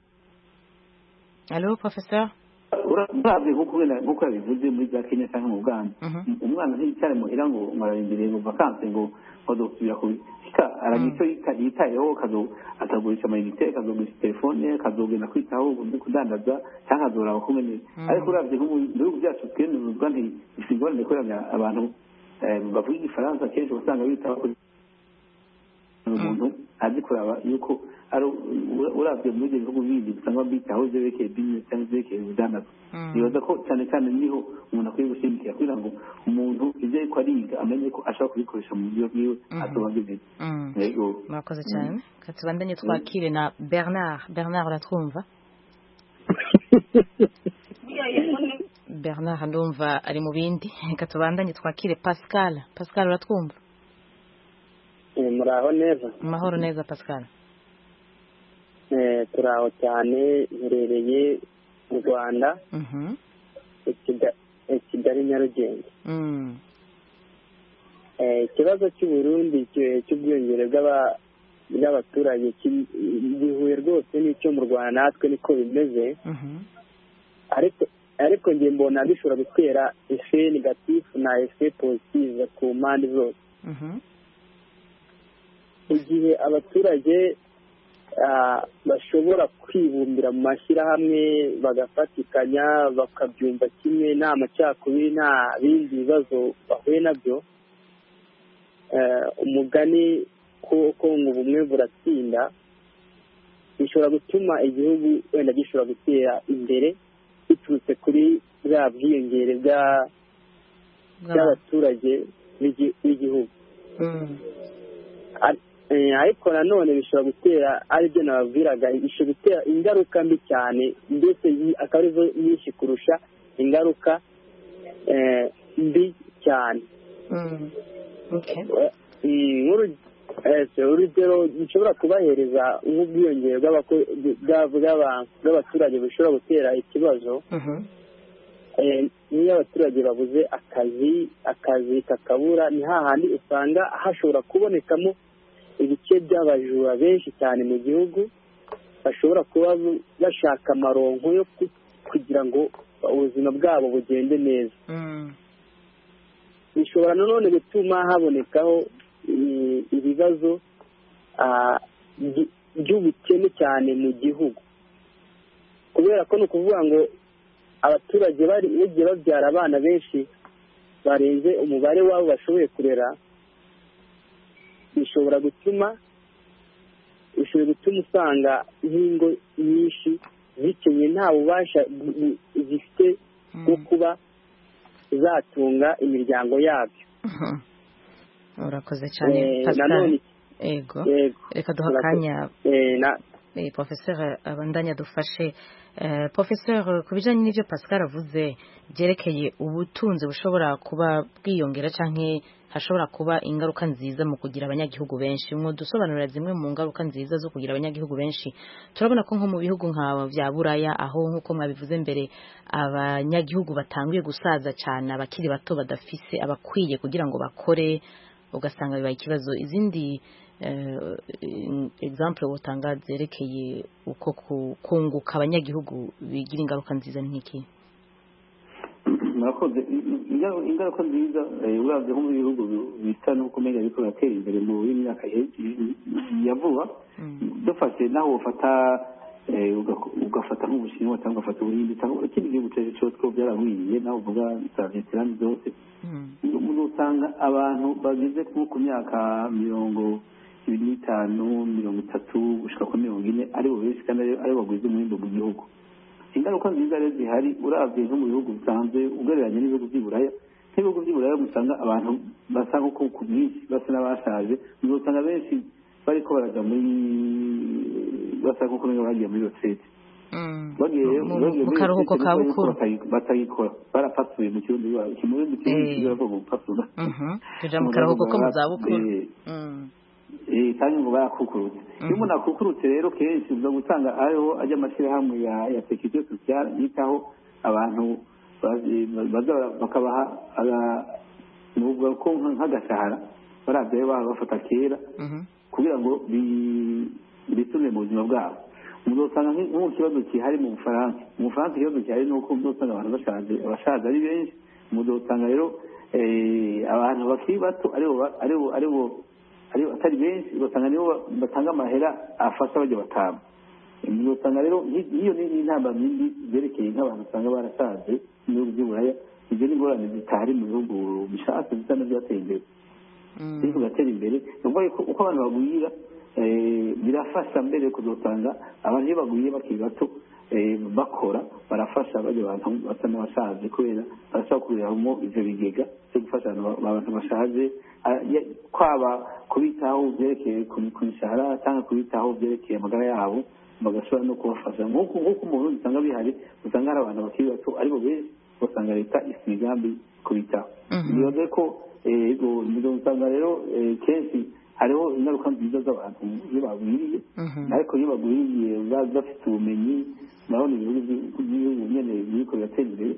alo professeur urabye nk'uko yabivuze muri za Kenya cyangwa mu Uganda umwana ntiyicara muhira ngo mwararindiriye ngo vakanse ngo bazosubira kubika aragicyo yitayeho akagurisha amayinite akazogurisha telefone akazogenda kwitaho no kudandaza cyangwa azoraba kumenya ariko urabye nko mu bihugu byacu twene n'ubwa nti isingorane koranya abantu bavuga igifaransa kenshi usanga bitaho kuri umuntu azi kuraba yuko ari urabye muri ibyo bihugu bindi usanga bitaho zerekeye business cyangwa zerekeye ubudandaza nibaza ko cyane cyane niho umuntu akwiye gushimikira kugira ngo umuntu ibyo ariko ariga amenye ko ashobora kubikoresha mu buryo bwiwe atobangiwe murakoze cyane katubandanye twakire na Bernard Bernard uratwumva Bernard ndumva ari mu bindi katubandanye twakire Pascal Pascal uratwumva muraho neza mahoro neza Pascal turaho cyane herereye mu Rwanda Kigali Nyarugenge ikibazo cy'Uburundi cy'ubwiyongere bw'abaturage gihuye rwose n'icyo mu Rwanda natwe niko bimeze ariko ariko njye mbona bishobora gutera efe negatifu na efe positive ku mpande zose igihe abaturage bashobora kwibumbira mu mashyirahamwe bagafatikanya bakabyumva kimwe nta macakubiri nta bindi bibazo bahuye nabyo umugani ko ngo ubumwe buratsinda bishobora gutuma igihugu wenda gishobora gutera imbere biturutse kuri bwa bwiyongere bw'abaturage b'igihugu ariko nanone bishobora gutera aribyo nababwiraga bishobora gutera ingaruka mbi cyane ndetse akaba arizo nyinshi kurusha ingaruka mbi cyane. urugero nshobora kubahereza nk'ubwiyongere bw'abaturage bushobora gutera ikibazo. niyo abaturage babuze akazi akazi kakabura ni hahandi usanga hashobora kubonekamo ibice by'abajura benshi cyane mu gihugu bashobora kuba bashaka amaronko yo kugira ngo ubuzima bwabo bugende neza. bishobora nanone gutuma habonekaho ibibazo by'ubukene cyane mu gihugu kubera ko ni ukuvuga ngo abaturage bari bagiye babyara abana benshi barenze umubare wabo bashoboye kurera bishobora gutuma bishobora gutuma usanga nk'ingo nyinshi zikenye nta bubasha zifite bwo kuba zatunga imiryango yabyo. urakoze cyane Pascal. Ego reka duha akanya Professeur abandanya dufashe. Professeur ku bijyanye n'ibyo Pascal avuze byerekeye ubutunzi bushobora kuba bwiyongera cyangwa hashobora kuba ingaruka nziza mu kugira abanyagihugu benshi, mwo dusobanurira zimwe mu ngaruka nziza zo kugira abanyagihugu benshi. Turabona ko nko mu bihugu nka bya Buraya aho nk'uko mwabivuze mbere abanyagihugu batangiye gusaza cyane, abakiri bato badafise abakwiye kugira ngo bakore, ugasanga bibaye ikibazo. Izindi Uh, example wotanga zerekeye uko kunguka abanyagihugu bigira ingaruka nziza nk'iki? murakoze. Ingaruka nziza uravye nko mu bihugu bisa n'uko umenga biriko biratera imbere mu myaka ya vuba, dufashe naho ufata ugafata nk'Ubushinwa cyangwa ugafata Ubuhindi cyangwa ikindi gihugu cyose cyose ko byarahwiriye, naho uvuga za Vietnam zose, usanga abantu bageze ku myaka mirongo ibiri n'itanu mirongo itatu gushika kuri mirongo ine ari bo benshi kandi ari bagwiza umwimbo mu gihugu. Ingaruka nziza rero zihari uravye nko mu bihugu bisanzwe ugereranya n'ibihugu by'Iburaya. Nk'ibihugu by'Iburaya usanga abantu basa nko ku bwinshi basa n'abashaje, usanga benshi bariko baraja muri basa nko kumenya bagiye muri retraite, bagiye mu karuhuko ka bukuru batayikora, barapasuye mu kirundi kimurundi kirundi baravuga gupasura kuja mu karuhuko ko mu zabukuru. Eh kandi ngo barakukurutse. Iyo umuntu akukurutse rero kenshi uza gutanga aho ajya amashyirahamwe ya ya sécurité sociale yitaho abantu baza bakabaha n'ubwo ko nk'agashahara baravye bafata kera kugira ngo bitume mu buzima bwabo. Muzosanga nk'ikibazo kihari mu Bufaransa. Mu Bufaransa ikibazo kihari ni uko muzosanga abantu bashaje abashaje ari benshi. Muzosanga rero abantu bakiri bato aribo aribo aribo ari atari benshi, ugasanga nibo batanga amahera afasha bajya batama. Ugasanga rero iyo ni intamba nyinshi zerekeye nk'abantu usanga barasaze mu bihugu by'Uburaya. Ibyo ni ingorane zitari mu bihugu bishatse bisa n'ibyateye imbere. Ariko gatera imbere nuko uko abantu bagwira birafasha mbere kuzosanga abantu iyo bagwiye bakiri bato bakora barafasha bajya abantu basa n'abashaje kubera barashobora kubiriramo ivyo bigega byo gufasha abantu bashaje, kwaba kubitaho byerekeye ku mishahara cyangwa kubitaho byerekeye amagara yabo, bagashobora no kubafasha nk'uko nk'uko umuntu usanga bihari, usanga hari abantu bakiri bato aribo benshi, usanga leta ifite imigambi kubitaho. Nibaze ko usanga rero kenshi hariho ingaruka nziza z'abantu iyo bagwiriye, ariko iyo bagwiriye bafite ubumenyi nabona ibihugu nyene biriko biratera imbere,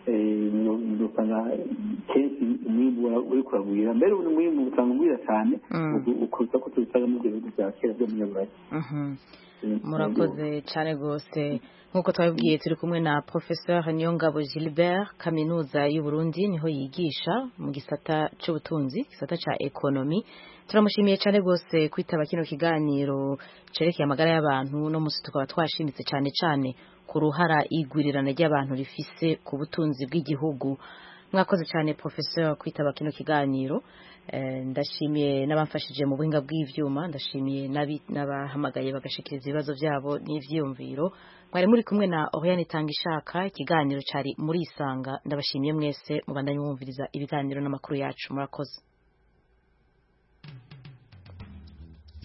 usanga kenshi umwimbu uri kuragwira, mbere umwimbu usanga ugwira cyane ukuza ko tubisanga mu bihugu bya kera byo munyaburayi. Murakoze cyane rwose. Nk'uko twabibwiye turi kumwe na Professeur Niyongabo Gilbert, kaminuza y'u Burundi niho yigisha mu gisata cy'ubutunzi, gisata ca economy. Turamushimiye cyane rwose kwitaba kino kiganiro cerekeye amagara y'abantu, no musi tukaba twashimitse cyane cyane ku ruhara igwirirana ry'abantu rifise ku butunzi bw'igihugu. Mwakoze cyane Professeur kwitaba kino kiganiro. Ndashimiye n'abamfashije mu buhinga bw'ivyuma, ndashimiye n'abahamagaye bagashikiriza ibibazo byabo n'ivyiyumviro. Mwari muri kumwe na Oriane Tangishaka, ikiganiro cari muri Isanga. Ndabashimiye mwese mubandanye mwumviriza ibiganiro n'amakuru yacu. Murakoze.